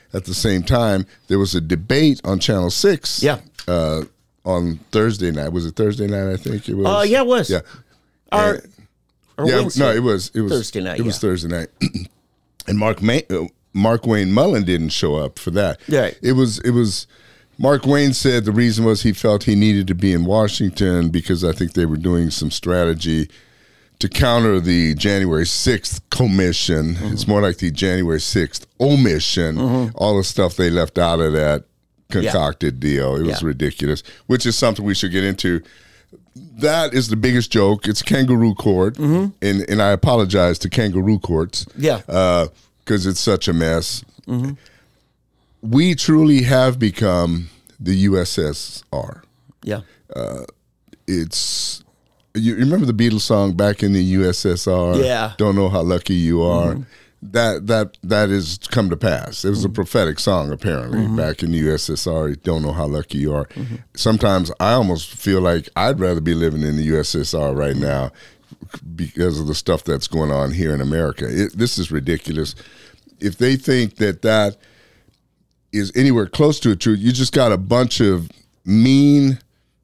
[SPEAKER 2] at the same time, there was a debate on Channel Six.
[SPEAKER 3] Yeah.
[SPEAKER 2] Uh, on Thursday night. Was it Thursday night? I think it was.
[SPEAKER 3] Uh, yeah, it was.
[SPEAKER 2] Yeah.
[SPEAKER 3] Or,
[SPEAKER 2] And-
[SPEAKER 3] or
[SPEAKER 2] yeah,
[SPEAKER 3] Wednesday.
[SPEAKER 2] no, it was it was
[SPEAKER 3] Thursday night,
[SPEAKER 2] It was
[SPEAKER 3] yeah.
[SPEAKER 2] Thursday night, and Mark May, uh, Mark Wayne Mullen didn't show up for that.
[SPEAKER 3] Right.
[SPEAKER 2] It was it was. Mark Wayne said the reason was he felt he needed to be in Washington because I think they were doing some strategy to counter the January sixth commission.
[SPEAKER 3] Mm-hmm.
[SPEAKER 2] It's more like the January sixth omission.
[SPEAKER 3] Mm-hmm.
[SPEAKER 2] All the stuff they left out of that concocted deal. It was
[SPEAKER 3] Yeah.
[SPEAKER 2] ridiculous, which is something we should get into. That is the biggest joke. It's kangaroo court,
[SPEAKER 3] Mm-hmm.
[SPEAKER 2] and and I apologize to kangaroo courts,
[SPEAKER 3] Yeah.
[SPEAKER 2] because it's such a mess. We truly have become the U S S R.
[SPEAKER 3] Yeah.
[SPEAKER 2] It's you remember the Beatles song "Back in the U S S R"?
[SPEAKER 3] Yeah.
[SPEAKER 2] Don't know how lucky you are. That that that has come to pass. It was a prophetic song, apparently. Back in the U S S R, don't know how lucky you are. Sometimes I almost feel like I'd rather be living in the U S S R right now because of the stuff that's going on here in America. It, this is ridiculous. If they think that that is anywhere close to a truth, you just got a bunch of mean,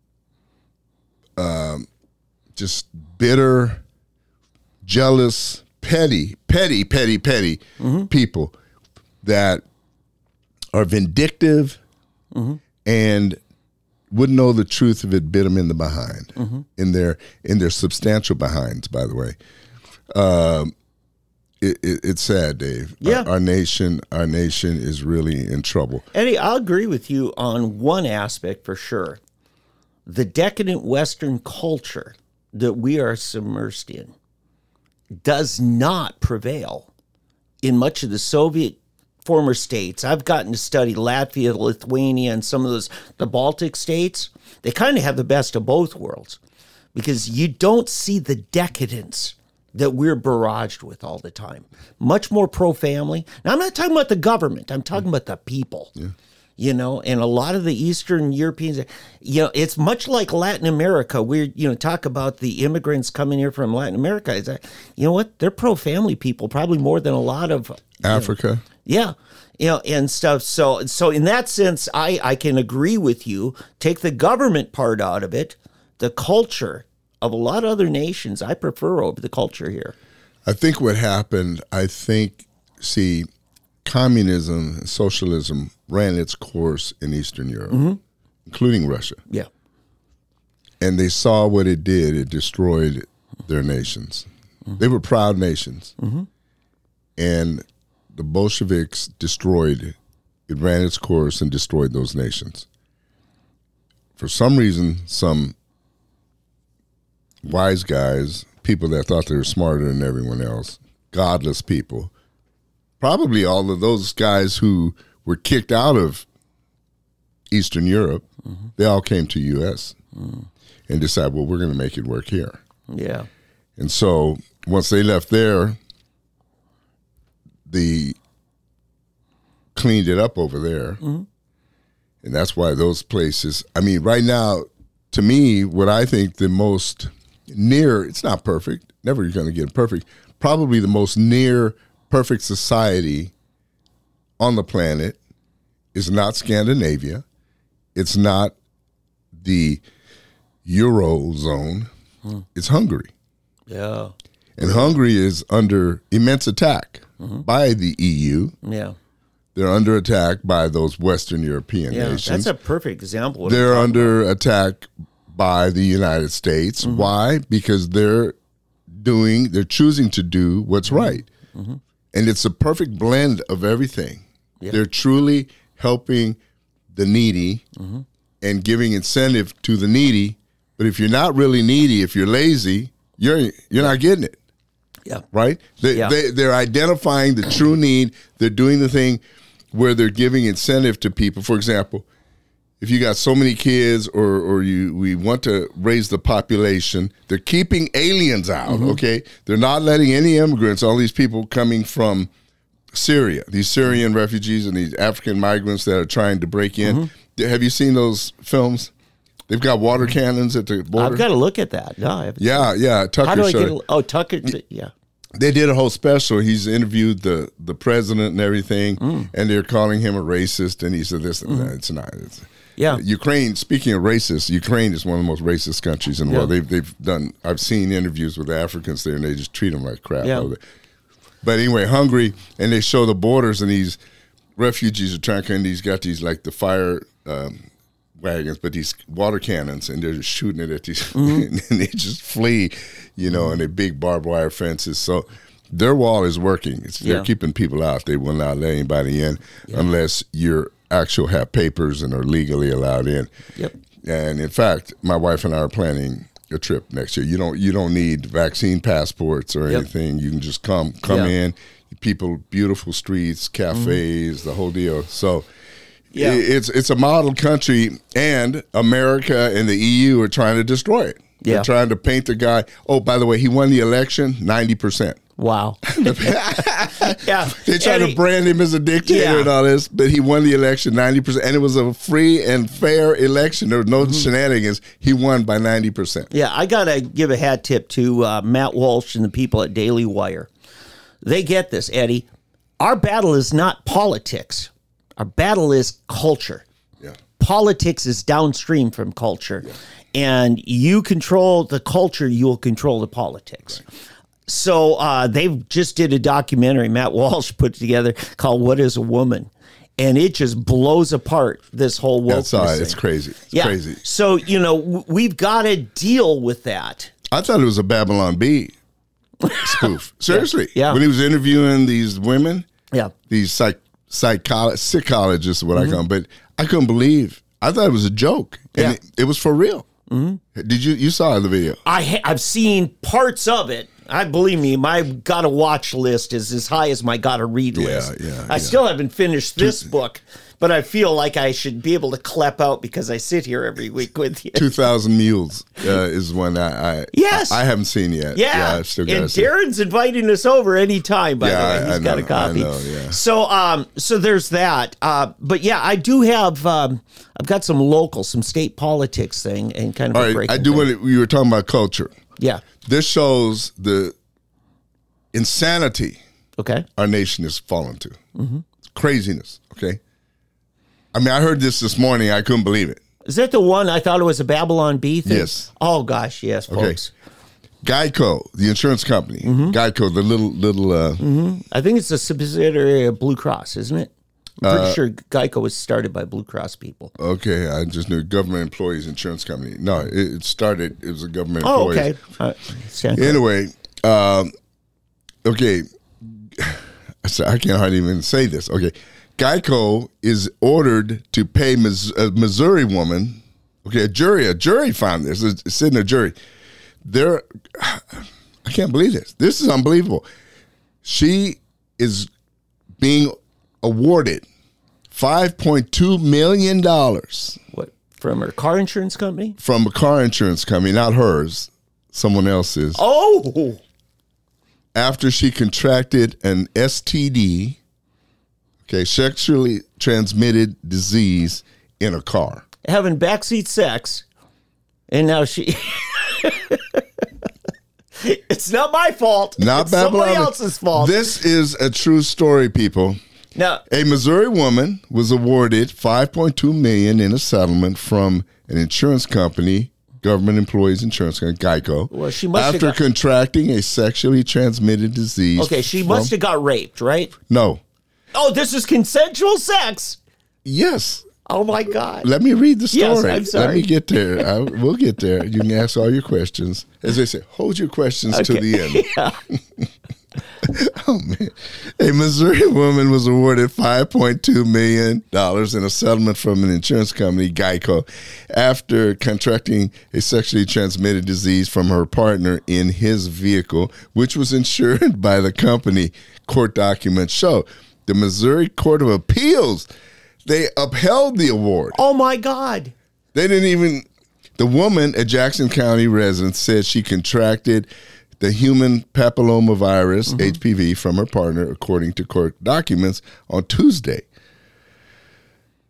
[SPEAKER 2] um, just bitter, jealous, petty, petty, petty, petty people that are vindictive and wouldn't know the truth if it bit them in the behind, in their in their substantial behinds. By the way, um, it, it, it's sad, Dave.
[SPEAKER 3] Yeah.
[SPEAKER 2] Our, our nation, our nation is really in trouble.
[SPEAKER 3] Eddie, I'll agree with you on one aspect for sure. The decadent Western culture that we are submersed in does not prevail in much of the Soviet former states. I've gotten to study Latvia, Lithuania, and some of those, the Baltic states. They kind of have the best of both worlds because you don't see the decadence that we're barraged with all the time. Much more pro-family. Now, I'm not talking about the government. I'm talking about the people. Yeah. You know, and a lot of the Eastern Europeans, you know, it's much like Latin America. We, you know, talk about the immigrants coming here from Latin America. Is that, you know what? They're pro-family people, probably more than a lot of
[SPEAKER 2] Africa.
[SPEAKER 3] know, yeah, you know, and stuff. So, so in that sense, I, I can agree with you. Take the government part out of it. The culture of a lot of other nations, I prefer over the culture here.
[SPEAKER 2] I think what happened, I think, see, communism and socialism ran its course in Eastern Europe, mm-hmm. including Russia.
[SPEAKER 3] Yeah.
[SPEAKER 2] And they saw what it did. It destroyed their nations. Mm-hmm. They were proud nations. Mm-hmm. And the Bolsheviks destroyed it. It ran its course and destroyed those nations. For some reason, some wise guys, people that thought they were smarter than everyone else, godless people, probably all of those guys who were kicked out of Eastern Europe, mm-hmm. they all came to U S mm. and decided, well, we're going to make it work here.
[SPEAKER 3] Yeah.
[SPEAKER 2] And so once they left there, they cleaned it up over there. Mm-hmm. And that's why those places, I mean, right now, to me, what I think the most near, it's not perfect, never going to get perfect, probably the most near perfect society on the planet is not Scandinavia. It's not the Eurozone. Hmm. It's Hungary.
[SPEAKER 3] Yeah.
[SPEAKER 2] And Hungary is under immense attack mm-hmm. by the E U.
[SPEAKER 3] Yeah.
[SPEAKER 2] They're under attack by those Western European
[SPEAKER 3] yeah,
[SPEAKER 2] nations.
[SPEAKER 3] That's a perfect example.
[SPEAKER 2] They're under about. attack by the United States. Mm-hmm. Why? Because they're doing, they're choosing to do what's mm-hmm. right. Mm-hmm. And it's a perfect blend of everything. Yeah. They're truly helping the needy mm-hmm. and giving incentive to the needy. But if you're not really needy, if you're lazy, you're you're not getting it.
[SPEAKER 3] Yeah.
[SPEAKER 2] Right? They,
[SPEAKER 3] yeah.
[SPEAKER 2] they, they're identifying the true need. They're doing the thing where they're giving incentive to people. For example, if you got so many kids or or you we want to raise the population, they're keeping aliens out, mm-hmm. okay? They're not letting any immigrants, all these people coming from Syria, these Syrian refugees and these African migrants that are trying to break in. Mm-hmm. Have you seen those films? They've got water cannons at the border.
[SPEAKER 3] I've got to look at that. No, I haven't
[SPEAKER 2] yeah,
[SPEAKER 3] seen
[SPEAKER 2] yeah. Tucker
[SPEAKER 3] How do I
[SPEAKER 2] showed
[SPEAKER 3] get? A, oh, Tucker. Yeah.
[SPEAKER 2] They did a whole special. He's interviewed the, the president and everything,
[SPEAKER 5] Mm.
[SPEAKER 2] and they're calling him a racist. And he said, "This, mm. it's not." It's,
[SPEAKER 5] Yeah.
[SPEAKER 2] Ukraine. Speaking of racist, Ukraine is one of the most racist countries in the
[SPEAKER 5] Yeah.
[SPEAKER 2] world. They've they've done. I've seen interviews with Africans there, and they just treat them like crap.
[SPEAKER 5] Yeah.
[SPEAKER 2] But anyway, Hungary, and they show the borders, and these refugees are trying to. And he's got these like the fire. Um, wagons, but these water cannons, and they're just shooting it at these,
[SPEAKER 5] Mm-hmm.
[SPEAKER 2] and they just flee, you know, and they big barbed wire fences. So their wall is working. It's, they're
[SPEAKER 5] Yeah.
[SPEAKER 2] keeping people out. They will not let anybody in unless you're actual have papers and are legally allowed in.
[SPEAKER 5] Yep.
[SPEAKER 2] And in fact, my wife and I are planning a trip next year. You don't you don't need vaccine passports or
[SPEAKER 5] Yep.
[SPEAKER 2] anything. You can just come come
[SPEAKER 5] Yeah.
[SPEAKER 2] in. People, beautiful streets, cafes, the whole deal. So.
[SPEAKER 5] Yeah.
[SPEAKER 2] I- It's it's a model country, and America and the E U are trying to destroy it.
[SPEAKER 5] Yeah.
[SPEAKER 2] They're trying to paint the guy. Oh, by the way, he won the election ninety percent.
[SPEAKER 5] Wow. yeah.
[SPEAKER 2] They try
[SPEAKER 5] And
[SPEAKER 2] to
[SPEAKER 5] he-
[SPEAKER 2] brand him as a dictator
[SPEAKER 5] Yeah.
[SPEAKER 2] and all this, but he won the election ninety percent, and it was a free and fair election. There was no
[SPEAKER 5] Mm-hmm.
[SPEAKER 2] shenanigans. He won by ninety percent.
[SPEAKER 5] Yeah, I got to give a hat tip to uh, Matt Walsh and the people at Daily Wire. They get this, Eddie. Our battle is not politics. Our battle is culture.
[SPEAKER 2] Yeah.
[SPEAKER 5] Politics is downstream from culture. And you control the culture, you'll control the politics. So uh, they just did a documentary Matt Walsh put together called What is a Woman? And it just blows apart this whole wokeness
[SPEAKER 2] That's all right.
[SPEAKER 5] thing.
[SPEAKER 2] It's crazy. It's
[SPEAKER 5] Yeah.
[SPEAKER 2] crazy.
[SPEAKER 5] So, you know, w- we've got to deal with that.
[SPEAKER 2] I thought it was a Babylon Bee spoof. Seriously.
[SPEAKER 5] Yeah.
[SPEAKER 2] When he was interviewing these women,
[SPEAKER 5] Yeah.
[SPEAKER 2] these psych psycholo- psychologists, what
[SPEAKER 5] Mm-hmm.
[SPEAKER 2] I call them, but I couldn't believe. I thought it was a joke, and
[SPEAKER 5] Yeah.
[SPEAKER 2] it, it was for real. Mm-hmm. Did you you saw the video?
[SPEAKER 5] I ha- I've seen parts of it. I believe me, my gotta watch list is as high as my gotta read
[SPEAKER 2] Yeah,
[SPEAKER 5] list.
[SPEAKER 2] yeah,
[SPEAKER 5] I
[SPEAKER 2] yeah.
[SPEAKER 5] still haven't finished this book, but I feel like I should be able to clap out because I sit here every week with you.
[SPEAKER 2] Two Thousand Mules uh, is one I, I
[SPEAKER 5] Yes.
[SPEAKER 2] I, I haven't seen yet.
[SPEAKER 5] Yeah,
[SPEAKER 2] I've still
[SPEAKER 5] and
[SPEAKER 2] got to see.
[SPEAKER 5] Darren's inviting us over anytime. By
[SPEAKER 2] Yeah,
[SPEAKER 5] the way,
[SPEAKER 2] I-
[SPEAKER 5] he's
[SPEAKER 2] I
[SPEAKER 5] got
[SPEAKER 2] know,
[SPEAKER 5] a copy.
[SPEAKER 2] I know, yeah.
[SPEAKER 5] So, um, so there's that. Uh, but yeah, I do have. Um, I've got some local, some state politics thing, and kind of.
[SPEAKER 2] All
[SPEAKER 5] a
[SPEAKER 2] right,
[SPEAKER 5] breaking
[SPEAKER 2] I do
[SPEAKER 5] thing.
[SPEAKER 2] want to. You were talking about culture.
[SPEAKER 5] Yeah.
[SPEAKER 2] This shows the insanity
[SPEAKER 5] Okay.
[SPEAKER 2] our nation has fallen to.
[SPEAKER 5] Mm-hmm.
[SPEAKER 2] Craziness. Okay. I mean, I heard this this morning. I couldn't believe it.
[SPEAKER 5] Is that the one I thought it was a Babylon Bee thing?
[SPEAKER 2] Yes.
[SPEAKER 5] Oh gosh, yes, folks.
[SPEAKER 2] Geico, the insurance company.
[SPEAKER 5] Mm-hmm.
[SPEAKER 2] Geico, the little little. Uh,
[SPEAKER 5] I think it's a subsidiary of Blue Cross, isn't it? I'm pretty sure Geico was started by Blue Cross people.
[SPEAKER 2] Okay, I just knew government employees insurance company. No, it, it started. It was a government
[SPEAKER 5] Oh,
[SPEAKER 2] employees.
[SPEAKER 5] okay. Uh, stand corrected.
[SPEAKER 2] Anyway, um, okay, so I can't hardly even say this. Okay, Geico is ordered to pay Mis- a Missouri woman. Okay, a jury, a jury found this. It's, it's in a jury. They're, I can't believe this. This is unbelievable. She is being awarded five point two million dollars
[SPEAKER 5] What, from her car insurance company?
[SPEAKER 2] from a car insurance company, not hers, someone else's.
[SPEAKER 5] Oh,
[SPEAKER 2] After she contracted an S T D, okay, sexually transmitted disease in a car.
[SPEAKER 5] having backseat sex, and now she. It's not my fault.
[SPEAKER 2] Not
[SPEAKER 5] it's somebody
[SPEAKER 2] Babylon.
[SPEAKER 5] else's fault.
[SPEAKER 2] This is a true story, people.
[SPEAKER 5] now,
[SPEAKER 2] A Missouri woman was awarded five point two million dollars in a settlement from an insurance company, government employees insurance company, Geico,
[SPEAKER 5] Well, she must have
[SPEAKER 2] after
[SPEAKER 5] got-
[SPEAKER 2] contracting a sexually transmitted disease.
[SPEAKER 5] okay, she
[SPEAKER 2] from-
[SPEAKER 5] must have got raped, right?
[SPEAKER 2] No.
[SPEAKER 5] Oh, this is consensual sex.
[SPEAKER 2] Yes.
[SPEAKER 5] Oh my God.
[SPEAKER 2] Let me read the story.
[SPEAKER 5] Yes, I'm sorry.
[SPEAKER 2] Let me get there. I, we'll get there. You can ask all your questions. As they say, hold your questions to
[SPEAKER 5] Okay.
[SPEAKER 2] the end.
[SPEAKER 5] Yeah.
[SPEAKER 2] Oh, man. A Missouri woman was awarded five point two million dollars in a settlement from an insurance company, Geico, after contracting a sexually transmitted disease from her partner in his vehicle, which was insured by the company, court documents show. The Missouri Court of Appeals, they upheld the award.
[SPEAKER 5] Oh my God.
[SPEAKER 2] They didn't even, the woman, a Jackson County resident, said she contracted the human papillomavirus, H P V, from her partner, according to court documents, on Tuesday.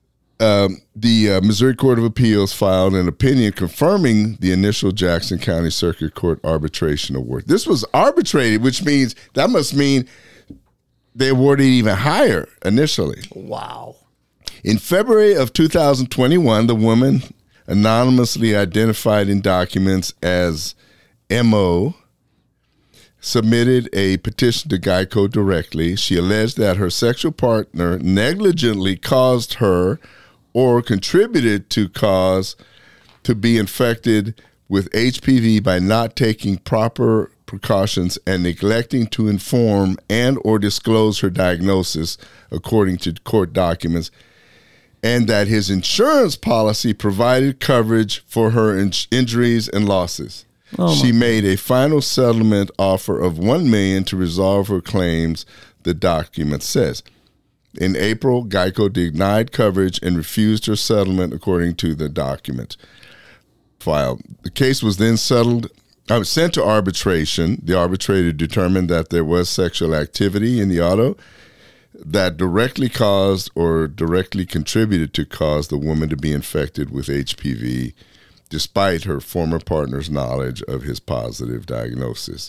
[SPEAKER 2] um, the uh, Missouri Court of Appeals filed an opinion confirming the initial Jackson County Circuit Court arbitration award. This was arbitrated, which means that must mean they awarded even higher initially.
[SPEAKER 5] Wow.
[SPEAKER 2] In February of two thousand twenty-one, the woman, anonymously identified in documents as M O, submitted a petition to Geico directly. She alleged that her sexual partner negligently caused her or contributed to cause to be infected with H P V by not taking proper precautions and neglecting to inform and or disclose her diagnosis, according to court documents, and that his insurance policy provided coverage for her in- injuries and losses. Oh, she made a final settlement offer of one million dollars to resolve her claims, the document says. In April, Geico denied coverage and refused her settlement, according to the document filed. The case was then settled, I was sent to arbitration. The arbitrator determined that there was sexual activity in the auto that directly caused or directly contributed to cause the woman to be infected with H P V, despite her former partner's knowledge of his positive diagnosis.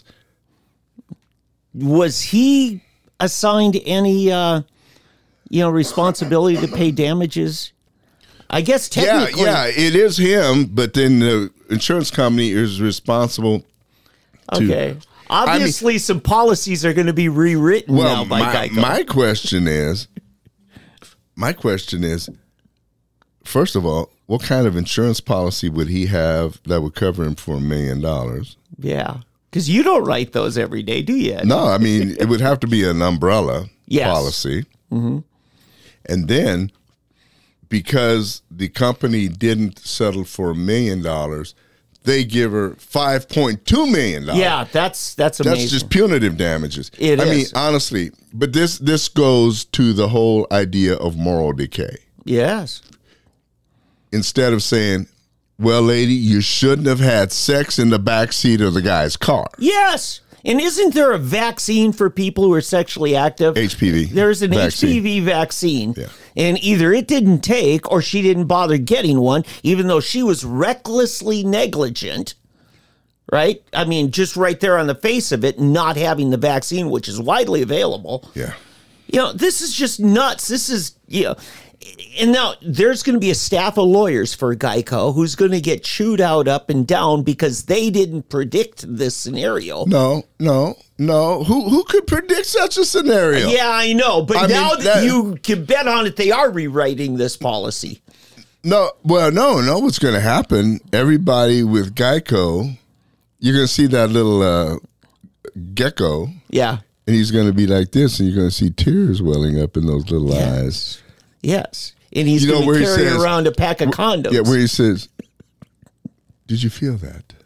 [SPEAKER 5] Was he assigned any, uh, you know, responsibility to pay damages? I guess technically.
[SPEAKER 2] Yeah, yeah, it is him, but then the insurance company is responsible to.
[SPEAKER 5] Okay. Obviously, I mean, some policies are going to be rewritten
[SPEAKER 2] well,
[SPEAKER 5] now by
[SPEAKER 2] my,
[SPEAKER 5] Geico.
[SPEAKER 2] My question is, my question is, first of all, what kind of insurance policy would he have that would cover him for a million dollars?
[SPEAKER 5] Yeah, because you don't write those every day, do you?
[SPEAKER 2] No, I mean, it would have to be an umbrella
[SPEAKER 5] yes.
[SPEAKER 2] policy.
[SPEAKER 5] Mm-hmm.
[SPEAKER 2] And then, because the company didn't settle for a million dollars, they give her five point two million dollars.
[SPEAKER 5] Yeah, that's that's amazing.
[SPEAKER 2] That's just punitive damages.
[SPEAKER 5] It
[SPEAKER 2] I
[SPEAKER 5] is.
[SPEAKER 2] mean, honestly, but this this goes to the whole idea of moral decay.
[SPEAKER 5] Yes.
[SPEAKER 2] Instead of saying, well, lady, you shouldn't have had sex in the back seat of the guy's car.
[SPEAKER 5] Yes. And isn't there a vaccine for people who are sexually active?
[SPEAKER 2] H P V.
[SPEAKER 5] There's an
[SPEAKER 2] vaccine.
[SPEAKER 5] H P V vaccine.
[SPEAKER 2] Yeah.
[SPEAKER 5] And either it didn't take or she didn't bother getting one, even though she was recklessly negligent, right? I mean, just right there on the face of it, not having the vaccine, which is widely available.
[SPEAKER 2] Yeah.
[SPEAKER 5] You know, this is just nuts. This is, you know, and now there's going to be a staff of lawyers for Geico who's going to get chewed out up and down because they didn't predict this scenario.
[SPEAKER 2] No, no, no. Who who could predict such a scenario?
[SPEAKER 5] Yeah, I know. But
[SPEAKER 2] I
[SPEAKER 5] now
[SPEAKER 2] mean,
[SPEAKER 5] that,
[SPEAKER 2] that
[SPEAKER 5] you can bet on it, they are rewriting this policy.
[SPEAKER 2] No, well, no, no. What's going to happen? Everybody with Geico, you're going to see that little uh, gecko.
[SPEAKER 5] Yeah.
[SPEAKER 2] And he's going to be like this, and you're going to see tears welling up in those little
[SPEAKER 5] yes.
[SPEAKER 2] eyes.
[SPEAKER 5] Yes. And he's
[SPEAKER 2] you know,
[SPEAKER 5] going to be carrying
[SPEAKER 2] says,
[SPEAKER 5] around a pack of condoms.
[SPEAKER 2] Yeah, where he says, did you feel that?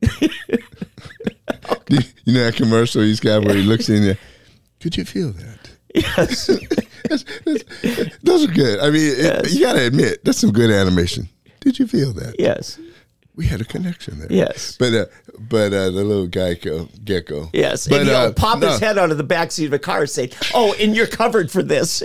[SPEAKER 2] you, you know that commercial he's got where he looks in there, could you feel that?
[SPEAKER 5] Yes.
[SPEAKER 2] that's, that's, those are good. I mean,
[SPEAKER 5] yes.
[SPEAKER 2] it, you got to admit, that's some good animation. Did you feel that?
[SPEAKER 5] Yes.
[SPEAKER 2] We had a connection there.
[SPEAKER 5] Yes.
[SPEAKER 2] But uh, but uh, the little gecko, gecko.
[SPEAKER 5] Yes.
[SPEAKER 2] But,
[SPEAKER 5] and he'll
[SPEAKER 2] uh,
[SPEAKER 5] pop
[SPEAKER 2] no.
[SPEAKER 5] his head out of the backseat of a car and say, oh, and you're covered for this.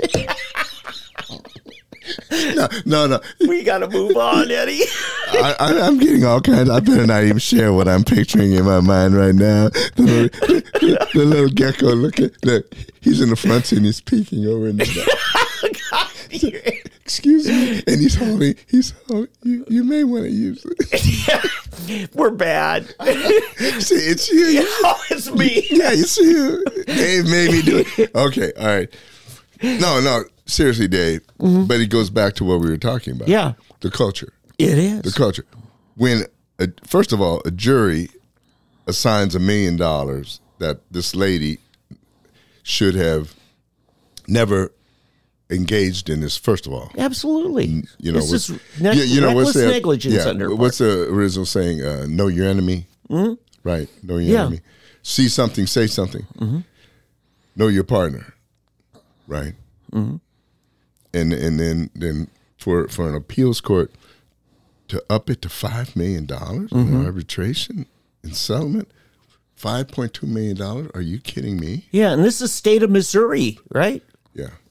[SPEAKER 2] no, no, no.
[SPEAKER 5] We got to move on, Eddie.
[SPEAKER 2] I, I, I'm getting all kinds. I better not even share what I'm picturing in my mind right now. The little, the, the little gecko, look at look. He's in the front seat and he's peeking over in the back. Excuse me, and he's holding. He's holding. You, you may want to use it.
[SPEAKER 5] Yeah, we're bad.
[SPEAKER 2] See, it's you.
[SPEAKER 5] Oh, it's me.
[SPEAKER 2] Yeah, it's you. Dave made me do it. Okay, all right. No, no, seriously, Dave. Mm-hmm. But it goes back to what we were talking about.
[SPEAKER 5] Yeah,
[SPEAKER 2] the culture.
[SPEAKER 5] It is
[SPEAKER 2] the culture. When a, first of all, a jury assigns a million dollars that this lady should have never engaged in this. First of all,
[SPEAKER 5] absolutely.
[SPEAKER 2] You know,
[SPEAKER 5] this is
[SPEAKER 2] ne- you, you know
[SPEAKER 5] reckless
[SPEAKER 2] what's the,
[SPEAKER 5] negligence
[SPEAKER 2] yeah,
[SPEAKER 5] under.
[SPEAKER 2] What's the original saying? Uh, know your enemy.
[SPEAKER 5] Mm-hmm.
[SPEAKER 2] Right. Know your
[SPEAKER 5] yeah.
[SPEAKER 2] enemy. See something, say something.
[SPEAKER 5] Mm-hmm.
[SPEAKER 2] Know your partner. Right.
[SPEAKER 5] Mm-hmm.
[SPEAKER 2] And and then then for for an appeals court to up it to five million dollars mm-hmm. in arbitration and settlement. Five point two million dollars? Are you kidding me?
[SPEAKER 5] Yeah, and this is state of Missouri, right?
[SPEAKER 2] Yeah.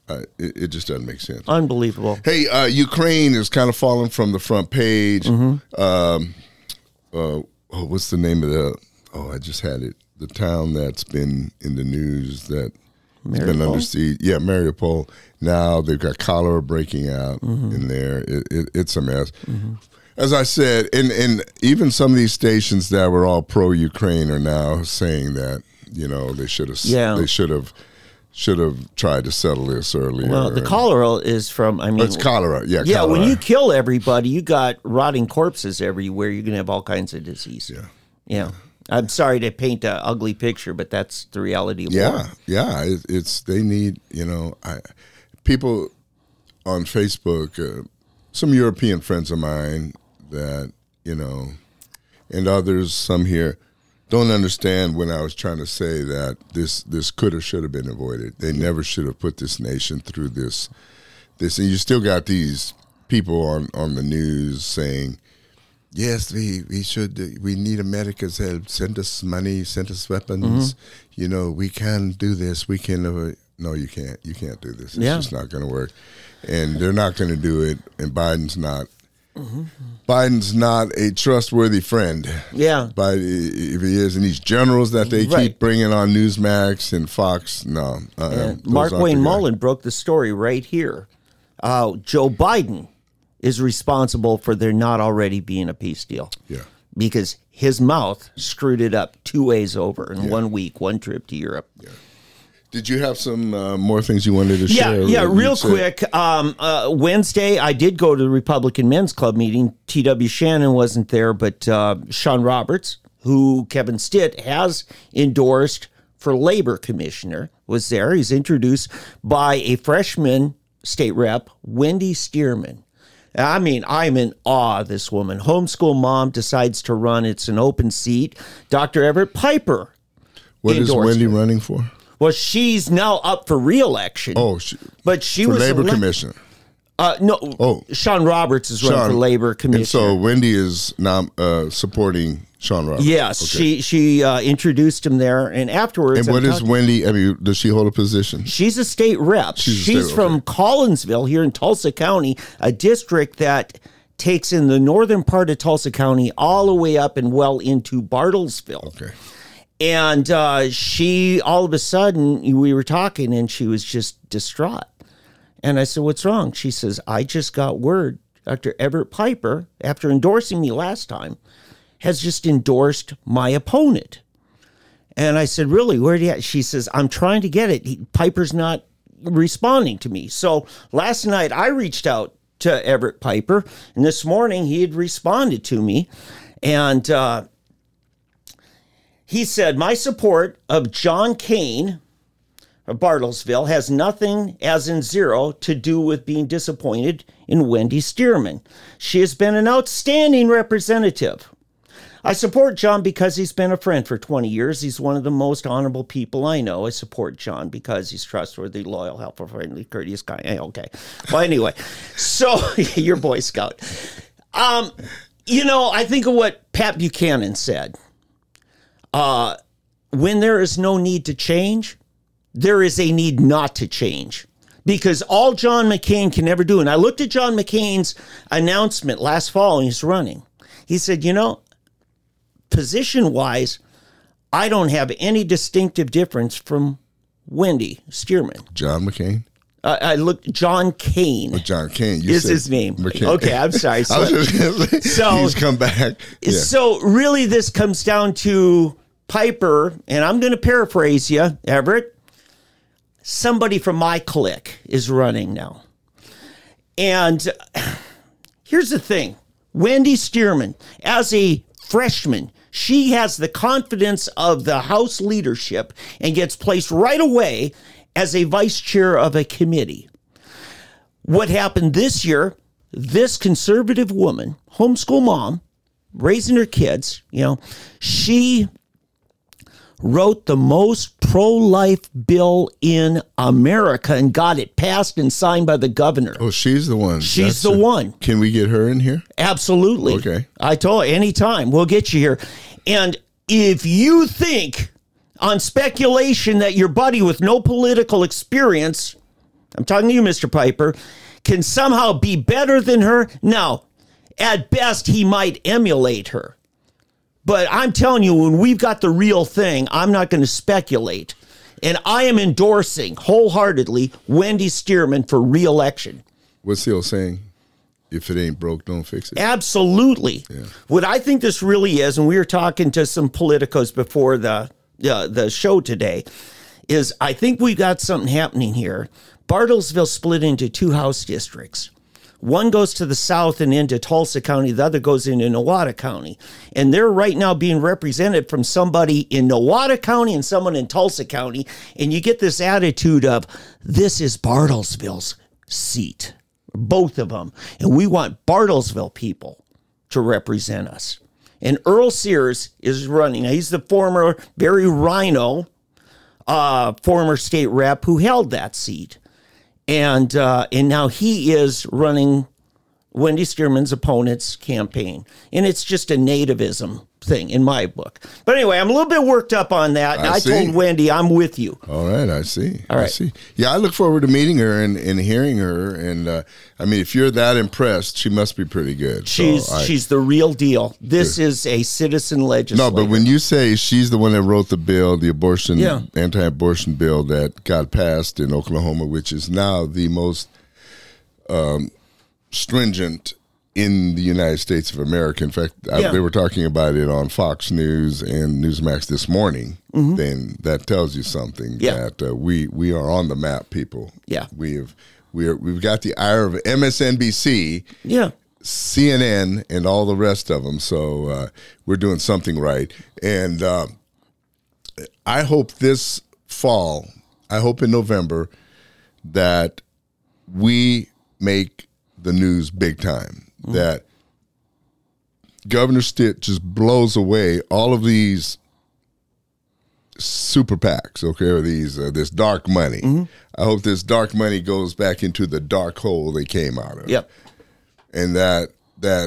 [SPEAKER 2] I, it, it just doesn't make sense.
[SPEAKER 5] Unbelievable.
[SPEAKER 2] Hey, uh, Ukraine is kind of falling from the front page.
[SPEAKER 5] Mm-hmm.
[SPEAKER 2] Um, uh, oh, what's the name of the? Oh, I just had it. The town that's been in the news that has been under siege. Yeah, Mariupol. Now they've got cholera breaking out
[SPEAKER 5] Mm-hmm.
[SPEAKER 2] in there. It, it, it's a mess. Mm-hmm. As I said, and and even some of these stations that were all pro-Ukraine are now saying that you know they should have.
[SPEAKER 5] Yeah.
[SPEAKER 2] They should have. Should have tried to settle this earlier.
[SPEAKER 5] Well, the cholera is from, I mean...
[SPEAKER 2] It's cholera, yeah.
[SPEAKER 5] Yeah,
[SPEAKER 2] cholera.
[SPEAKER 5] when you kill everybody, you got rotting corpses everywhere. You're going to have all kinds of disease.
[SPEAKER 2] Yeah.
[SPEAKER 5] Yeah. I'm sorry to paint an ugly picture, but that's the reality of
[SPEAKER 2] Yeah,
[SPEAKER 5] war.
[SPEAKER 2] yeah. It, it's, they need, you know, I, people on Facebook, uh, some European friends of mine that, you know, and others, some here, don't understand when I was trying to say that this this could or should have been avoided. They never should have put this nation through this. This and you still got these people on, on the news saying, yes, we, we should we need America's help. Send us money, send us weapons. Mm-hmm. You know, we can do this. We can never. No, you can't. You can't do this. It's
[SPEAKER 5] Yeah.
[SPEAKER 2] just not going to work. And they're not going to do it. And Biden's not. Mm-hmm. Biden's not a trustworthy friend.
[SPEAKER 5] Yeah.
[SPEAKER 2] But if he is, and these generals that they
[SPEAKER 5] Right.
[SPEAKER 2] keep bringing on Newsmax and Fox, no. Uh,
[SPEAKER 5] And
[SPEAKER 2] those
[SPEAKER 5] Mark
[SPEAKER 2] aren't
[SPEAKER 5] Wayne
[SPEAKER 2] the guys.
[SPEAKER 5] Mullen broke the story right here. Uh, Joe Biden is responsible for there not already being a peace deal.
[SPEAKER 2] Yeah.
[SPEAKER 5] Because his mouth screwed it up two ways over in one week, one trip to Europe.
[SPEAKER 2] Yeah. Did you have some uh, more things you wanted to
[SPEAKER 5] Yeah,
[SPEAKER 2] share?
[SPEAKER 5] yeah.
[SPEAKER 2] You
[SPEAKER 5] Real
[SPEAKER 2] said-
[SPEAKER 5] quick, um, uh, Wednesday I did go to the Republican Men's Club meeting. T W Shannon wasn't there, but uh, Sean Roberts, who Kevin Stitt has endorsed for labor commissioner, was there. He's introduced by a freshman state rep, Wendy Stearman. I mean, I'm in awe of this woman. Homeschool mom decides to run. It's an open seat. Doctor Everett Piper.
[SPEAKER 2] What is
[SPEAKER 5] endorsed
[SPEAKER 2] Wendy
[SPEAKER 5] her.
[SPEAKER 2] running for?
[SPEAKER 5] Well, she's now up for re-election.
[SPEAKER 2] Oh, she,
[SPEAKER 5] but she
[SPEAKER 2] for
[SPEAKER 5] was
[SPEAKER 2] labor
[SPEAKER 5] elect-
[SPEAKER 2] commissioner.
[SPEAKER 5] Uh, no,
[SPEAKER 2] Oh.
[SPEAKER 5] Sean Roberts is running
[SPEAKER 2] Sean-
[SPEAKER 5] for labor commissioner.
[SPEAKER 2] And so Wendy is now uh, supporting Sean Roberts.
[SPEAKER 5] yes,
[SPEAKER 2] Okay.
[SPEAKER 5] she she uh, introduced him there, and afterwards,
[SPEAKER 2] And
[SPEAKER 5] I'm
[SPEAKER 2] what is
[SPEAKER 5] talking-
[SPEAKER 2] Wendy? I mean, does she hold a position?
[SPEAKER 5] she's a state rep.
[SPEAKER 2] She's
[SPEAKER 5] She's,
[SPEAKER 2] a state-
[SPEAKER 5] from
[SPEAKER 2] okay.
[SPEAKER 5] Collinsville here in Tulsa County, a district that takes in the northern part of Tulsa County all the way up and well into Bartlesville.
[SPEAKER 2] Okay.
[SPEAKER 5] And uh, she, all of a sudden, we were talking, and she was just distraught. And I said, what's wrong? She says, I just got word Doctor Everett Piper, after endorsing me last time, has just endorsed my opponent. And I said, really? Where do you have? She says, I'm trying to get it. He, Piper's not responding to me. So last night I reached out to Everett Piper, and this morning he had responded to me. And uh, he said, my support of John Kane of Bartlesville has nothing, as in zero, to do with being disappointed in Wendy Stearman. She has been an outstanding representative. I support John because he's been a friend for twenty years. He's one of the most honorable people I know. I support John because he's trustworthy, loyal, helpful, friendly, courteous, kind. eh, Okay. Well, anyway, so you're Boy Scout. Um, you know, I think of what Pat Buchanan said. Uh, when there is no need to change, there is a need not to change. Because all John McCain can ever do, and I looked at John McCain's announcement last fall when he's running. He said, you know, position-wise, I don't have any distinctive difference from Wendy Stearman.
[SPEAKER 2] John McCain?
[SPEAKER 5] Uh, I looked, John Kane
[SPEAKER 2] John Kane. You
[SPEAKER 5] is
[SPEAKER 2] said
[SPEAKER 5] his name.
[SPEAKER 2] McCain.
[SPEAKER 5] Okay, I'm sorry.
[SPEAKER 2] I was
[SPEAKER 5] So,
[SPEAKER 2] just going to say,
[SPEAKER 5] So-
[SPEAKER 2] he's come back. Yeah.
[SPEAKER 5] so really this comes down to Piper, and I'm going to paraphrase you, Everett. Somebody from my clique is running now. And here's the thing. Wendy Stearman, as a freshman, she has the confidence of the House leadership and gets placed right away as a vice chair of a committee. What happened this year, this conservative woman, homeschool mom, raising her kids, you know, she wrote the most pro-life bill in America and got it passed and signed by the governor.
[SPEAKER 2] Oh, she's the one.
[SPEAKER 5] She's
[SPEAKER 2] That's
[SPEAKER 5] the
[SPEAKER 2] a-
[SPEAKER 5] one.
[SPEAKER 2] Can we get her in here?
[SPEAKER 5] Absolutely.
[SPEAKER 2] Okay.
[SPEAKER 5] I told you, anytime. We'll get you here. And if you think on speculation that your buddy with no political experience I'm talking to you, Mister Piper, can somehow be better than her? No. At best, he might emulate her. But I'm telling you, when we've got the real thing, I'm not going to speculate. And I am endorsing wholeheartedly Wendy Stearman for re-election.
[SPEAKER 2] What's the old saying? If it ain't broke, don't fix it.
[SPEAKER 5] Absolutely. Yeah. What I think this really is, and we were talking to some politicos before the uh, the show today, is I think we got something happening here. Bartlesville split into two House districts. One goes to the south and into Tulsa County. The other goes into Nowata County. And they're right now being represented from somebody in Nowata County and someone in Tulsa County. And you get this attitude of, this is Bartlesville's seat. Both of them. And we want Bartlesville people to represent us. And Earl Sears is running. Now, he's the former Barry Rhino, uh, former state rep who held that seat. And uh, and now he is running Wendy Stearman's opponent's campaign. And it's just a nativism thing in my book. But anyway, I'm a little bit worked up on that. And I, I told Wendy, I'm with you.
[SPEAKER 2] All right, I see.
[SPEAKER 5] All right.
[SPEAKER 2] I see. Yeah, I look forward to meeting her and, and hearing her. And uh, I mean, if you're that impressed, she must be pretty good.
[SPEAKER 5] She's
[SPEAKER 2] so I,
[SPEAKER 5] she's the real deal. This good. Is a citizen legislator.
[SPEAKER 2] No, but when you say she's the one that wrote the bill, the abortion,
[SPEAKER 5] yeah.
[SPEAKER 2] anti-abortion bill that got passed in Oklahoma, which is now the most um, stringent in the United States of America. In fact,
[SPEAKER 5] yeah.
[SPEAKER 2] I, they were talking about it on Fox News and Newsmax this morning. Mm-hmm. Then that tells you something
[SPEAKER 5] yeah.
[SPEAKER 2] that uh, we we are on the map, people.
[SPEAKER 5] Yeah,
[SPEAKER 2] we have we are we've got the ire of M S N B C,
[SPEAKER 5] yeah,
[SPEAKER 2] C N N, and all the rest of them. So uh, we're doing something right. And uh, I hope this fall, I hope in November, that we make the news big time. That Governor Stitt just blows away all of these super PACs, okay, or these uh, this dark money. Mm-hmm. I hope this dark money goes back into the dark hole they came out of.
[SPEAKER 5] Yep.
[SPEAKER 2] And that that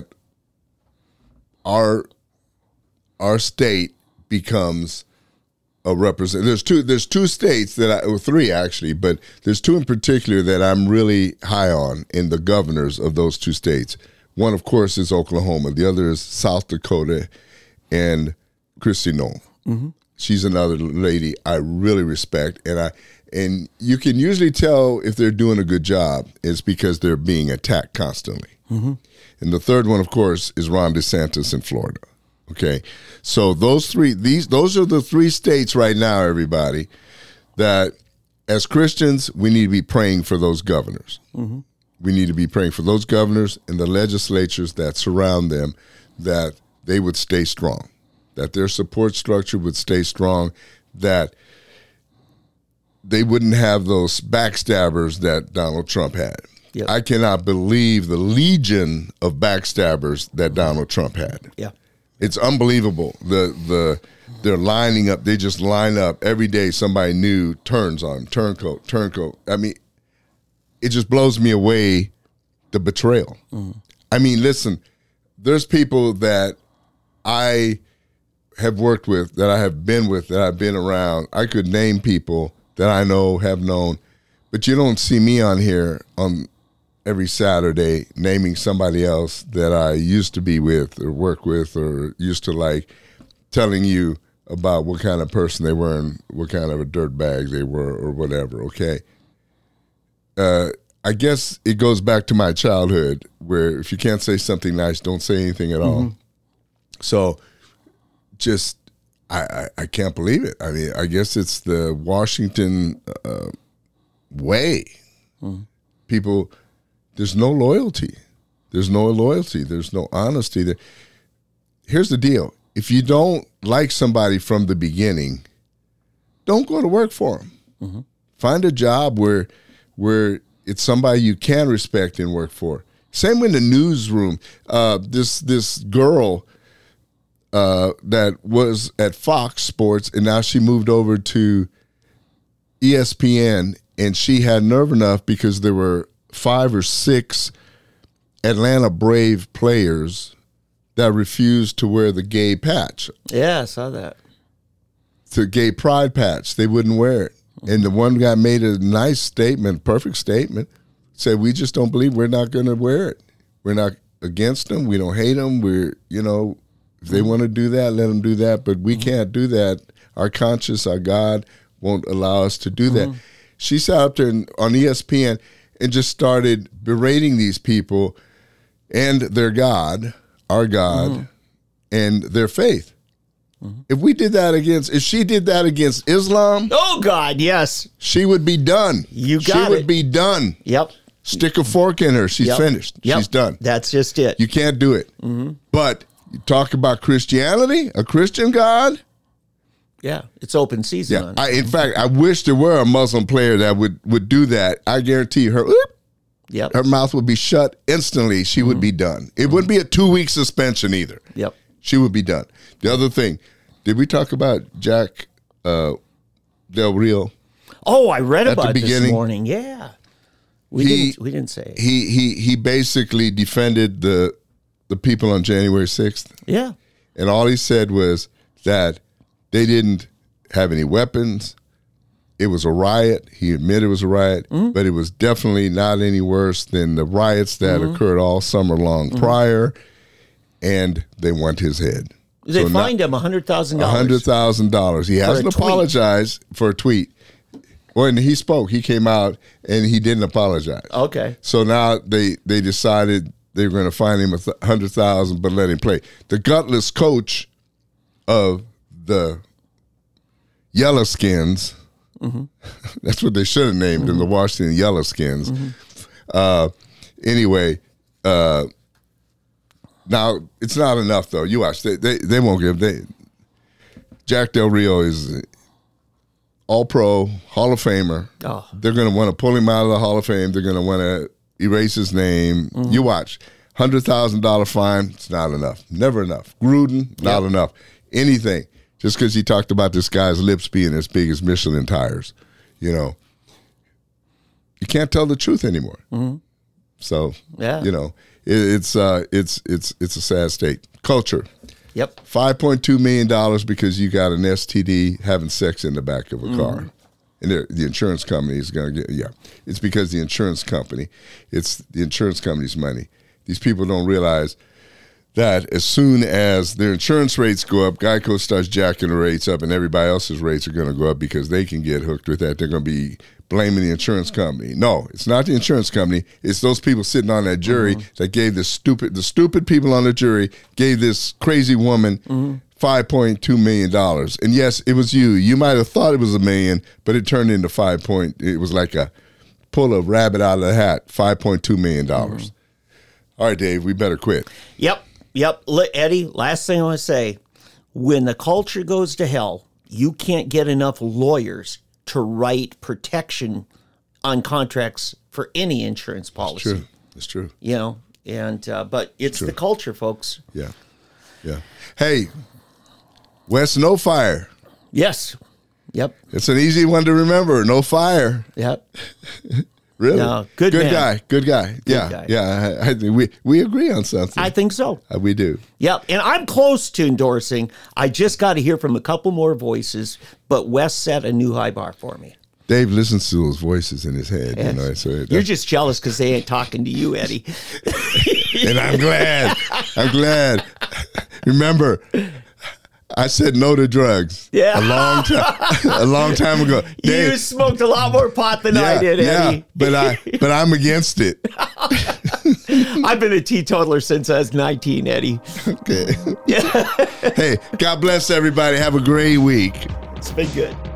[SPEAKER 2] our our state becomes a represent. There's two. There's two states that I, or three actually, but there's two in particular that I'm really high on in the governors of those two states. One, of course, is Oklahoma. The other is South Dakota and Kristi Noem. Mm-hmm. She's another lady I really respect. And I and you can usually tell if they're doing a good job is because they're being attacked constantly. Mm-hmm. And the third one, of course, is Ron DeSantis in Florida. Okay. So those three, these those are the three states right now, everybody, that as Christians, we need to be praying for those governors. Mm-hmm. We need to be praying for those governors and the legislatures that surround them, that they would stay strong, that their support structure would stay strong, that they wouldn't have those backstabbers that Donald Trump had. Yep. I cannot believe the legion of backstabbers that Donald Trump had.
[SPEAKER 5] Yeah.
[SPEAKER 2] It's unbelievable. The the they're lining up. They just line up every day. Somebody new turns on them. Turncoat, turncoat. I mean, it just blows me away, the betrayal. Mm-hmm. I mean, listen, there's people that I have worked with, that I have been with, that I've been around. I could name people that I know, have known, but you don't see me on here on every Saturday naming somebody else that I used to be with or work with or used to like, telling you about what kind of person they were and what kind of a dirtbag they were or whatever, okay? Uh, I guess it goes back to my childhood where if you can't say something nice, don't say anything at all. Mm-hmm. So just, I, I, I can't believe it. I mean, I guess it's the Washington uh, way. Mm-hmm. People, there's no loyalty. There's no loyalty. There's no honesty. There. Here's the deal. If you don't like somebody from the beginning, don't go to work for them. Mm-hmm. Find a job where where it's somebody you can respect and work for. Same in the newsroom. Uh, this this girl uh, that was at Fox Sports, and now she moved over to E S P N, and she had nerve enough because there were five or six Atlanta Brave players that refused to wear the gay patch.
[SPEAKER 5] Yeah, I saw that.
[SPEAKER 2] The gay pride patch. They wouldn't wear it. And the one guy made a nice statement, perfect statement, said, we just don't believe, we're not going to wear it. We're not against them. We don't hate them. We're, you know, if they want to do that, let them do that. But we can't do that. Our conscience, our God won't allow us to do that. She sat up there on E S P N and just started berating these people and their God, our God, mm-hmm. and their faith. Mm-hmm. If we did that against, if she did that against Islam,
[SPEAKER 5] oh God, yes,
[SPEAKER 2] she would be done.
[SPEAKER 5] You got
[SPEAKER 2] she
[SPEAKER 5] it.
[SPEAKER 2] would be done.
[SPEAKER 5] Yep.
[SPEAKER 2] Stick a fork in her. She's
[SPEAKER 5] yep.
[SPEAKER 2] finished.
[SPEAKER 5] Yep.
[SPEAKER 2] She's done.
[SPEAKER 5] That's just it.
[SPEAKER 2] You can't do it.
[SPEAKER 5] Mm-hmm.
[SPEAKER 2] But you talk about Christianity, a Christian God.
[SPEAKER 5] Yeah, it's open season.
[SPEAKER 2] Yeah.
[SPEAKER 5] on
[SPEAKER 2] I, in fact, I wish there were a Muslim player that would, would do that. I guarantee her. Whoop,
[SPEAKER 5] Yep.
[SPEAKER 2] her mouth would be shut instantly. She mm-hmm. would be done. It mm-hmm. wouldn't be a two-week suspension either.
[SPEAKER 5] Yep.
[SPEAKER 2] She would be done. The other thing, did we talk about Jack uh, Del Rio?
[SPEAKER 5] Oh, I read
[SPEAKER 2] At
[SPEAKER 5] about
[SPEAKER 2] the
[SPEAKER 5] it this
[SPEAKER 2] beginning?
[SPEAKER 5] morning. Yeah. We
[SPEAKER 2] He-
[SPEAKER 5] didn't we didn't say.
[SPEAKER 2] He he he basically defended the the people on January sixth,
[SPEAKER 5] Yeah.
[SPEAKER 2] and all he said was that they didn't have any weapons. It was a riot. He admitted it was a riot,
[SPEAKER 5] Mm-hmm.
[SPEAKER 2] but it was definitely not any worse than the riots that
[SPEAKER 5] Mm-hmm.
[SPEAKER 2] occurred all summer long prior, and they want his head.
[SPEAKER 5] They
[SPEAKER 2] So now-
[SPEAKER 5] fined him one hundred thousand
[SPEAKER 2] A hundred
[SPEAKER 5] dollars.
[SPEAKER 2] thousand dollars. He hasn't
[SPEAKER 5] a tweet.
[SPEAKER 2] apologized for a tweet. When he spoke, he came out and he didn't apologize.
[SPEAKER 5] Okay.
[SPEAKER 2] So now they they decided they were going to fine him a hundred thousand, but let him play. The gutless coach of the Yellowskins.
[SPEAKER 5] Mm-hmm.
[SPEAKER 2] That's what they should have named
[SPEAKER 5] Mm-hmm.
[SPEAKER 2] him, the Washington Yellowskins.
[SPEAKER 5] Mm-hmm.
[SPEAKER 2] Uh, anyway, uh, now it's not enough though. You watch, they they, they won't give they. Jack Del Rio is all pro, Hall of Famer.
[SPEAKER 5] Oh.
[SPEAKER 2] They're going to want to pull him out of the Hall of Fame. They're going to want to erase his name.
[SPEAKER 5] Mm-hmm.
[SPEAKER 2] You watch. one hundred thousand dollars fine, it's not enough. Never enough. Gruden, not
[SPEAKER 5] Yep.
[SPEAKER 2] enough. Anything. Just because he talked about this guy's lips being as big as Michelin tires. You know. You can't tell the truth anymore.
[SPEAKER 5] Mm-hmm.
[SPEAKER 2] So,
[SPEAKER 5] Yeah.
[SPEAKER 2] you know, it, it's uh, it's it's it's a sad state. Culture.
[SPEAKER 5] Yep.
[SPEAKER 2] five point two million dollars because you got an S T D having sex in the back of a car. And the the insurance company is going to get, yeah. It's because the insurance company, it's the insurance company's money. These people don't realize that as soon as their insurance rates go up, Geico starts jacking the rates up and everybody else's rates are going to go up because they can get hooked with that. They're going to be blaming the insurance company. No, it's not the insurance company. It's those people sitting on that jury mm-hmm. that gave this stupid, the stupid people on the jury gave this crazy woman mm-hmm. five point two million dollars. And yes, it was you. You might have thought it was a million, but it turned into five point, it was like a pull a rabbit out of the hat, five point two million dollars. Mm-hmm. All right, Dave, we better quit.
[SPEAKER 5] Yep. Yep. Li- Eddie, last thing I want to say, when the culture goes to hell, you can't get enough lawyers to write protection on contracts for any insurance policy.
[SPEAKER 2] It's true. It's true.
[SPEAKER 5] You know, and uh, but it's
[SPEAKER 2] True.
[SPEAKER 5] the culture, folks.
[SPEAKER 2] Yeah. Yeah. Hey, West No Fire.
[SPEAKER 5] Yes. Yep.
[SPEAKER 2] It's an easy one to remember. No fire.
[SPEAKER 5] Yep.
[SPEAKER 2] Really?
[SPEAKER 5] No, good
[SPEAKER 2] good
[SPEAKER 5] man.
[SPEAKER 2] guy. Good guy. yeah.
[SPEAKER 5] guy.
[SPEAKER 2] Yeah. I, I think we, we agree on something.
[SPEAKER 5] I think so.
[SPEAKER 2] Uh, we do.
[SPEAKER 5] Yep. And I'm close to endorsing. I just got to hear from a couple more voices, but Wes set a new high bar for me.
[SPEAKER 2] Dave listens to those voices in his head.
[SPEAKER 5] Yes.
[SPEAKER 2] You know, so
[SPEAKER 5] You're just jealous because they ain't talking to you, Eddie.
[SPEAKER 2] and I'm glad. I'm glad. Remember, I said no to drugs.
[SPEAKER 5] Yeah.
[SPEAKER 2] A long time. A long time ago.
[SPEAKER 5] You
[SPEAKER 2] Dave,
[SPEAKER 5] smoked a lot more pot than
[SPEAKER 2] yeah,
[SPEAKER 5] I did, Eddie.
[SPEAKER 2] yeah, but I but I'm against it.
[SPEAKER 5] I've been a teetotaler since I was nineteen, Eddie.
[SPEAKER 2] Okay. Hey, God bless everybody. Have a great week.
[SPEAKER 5] It's been good.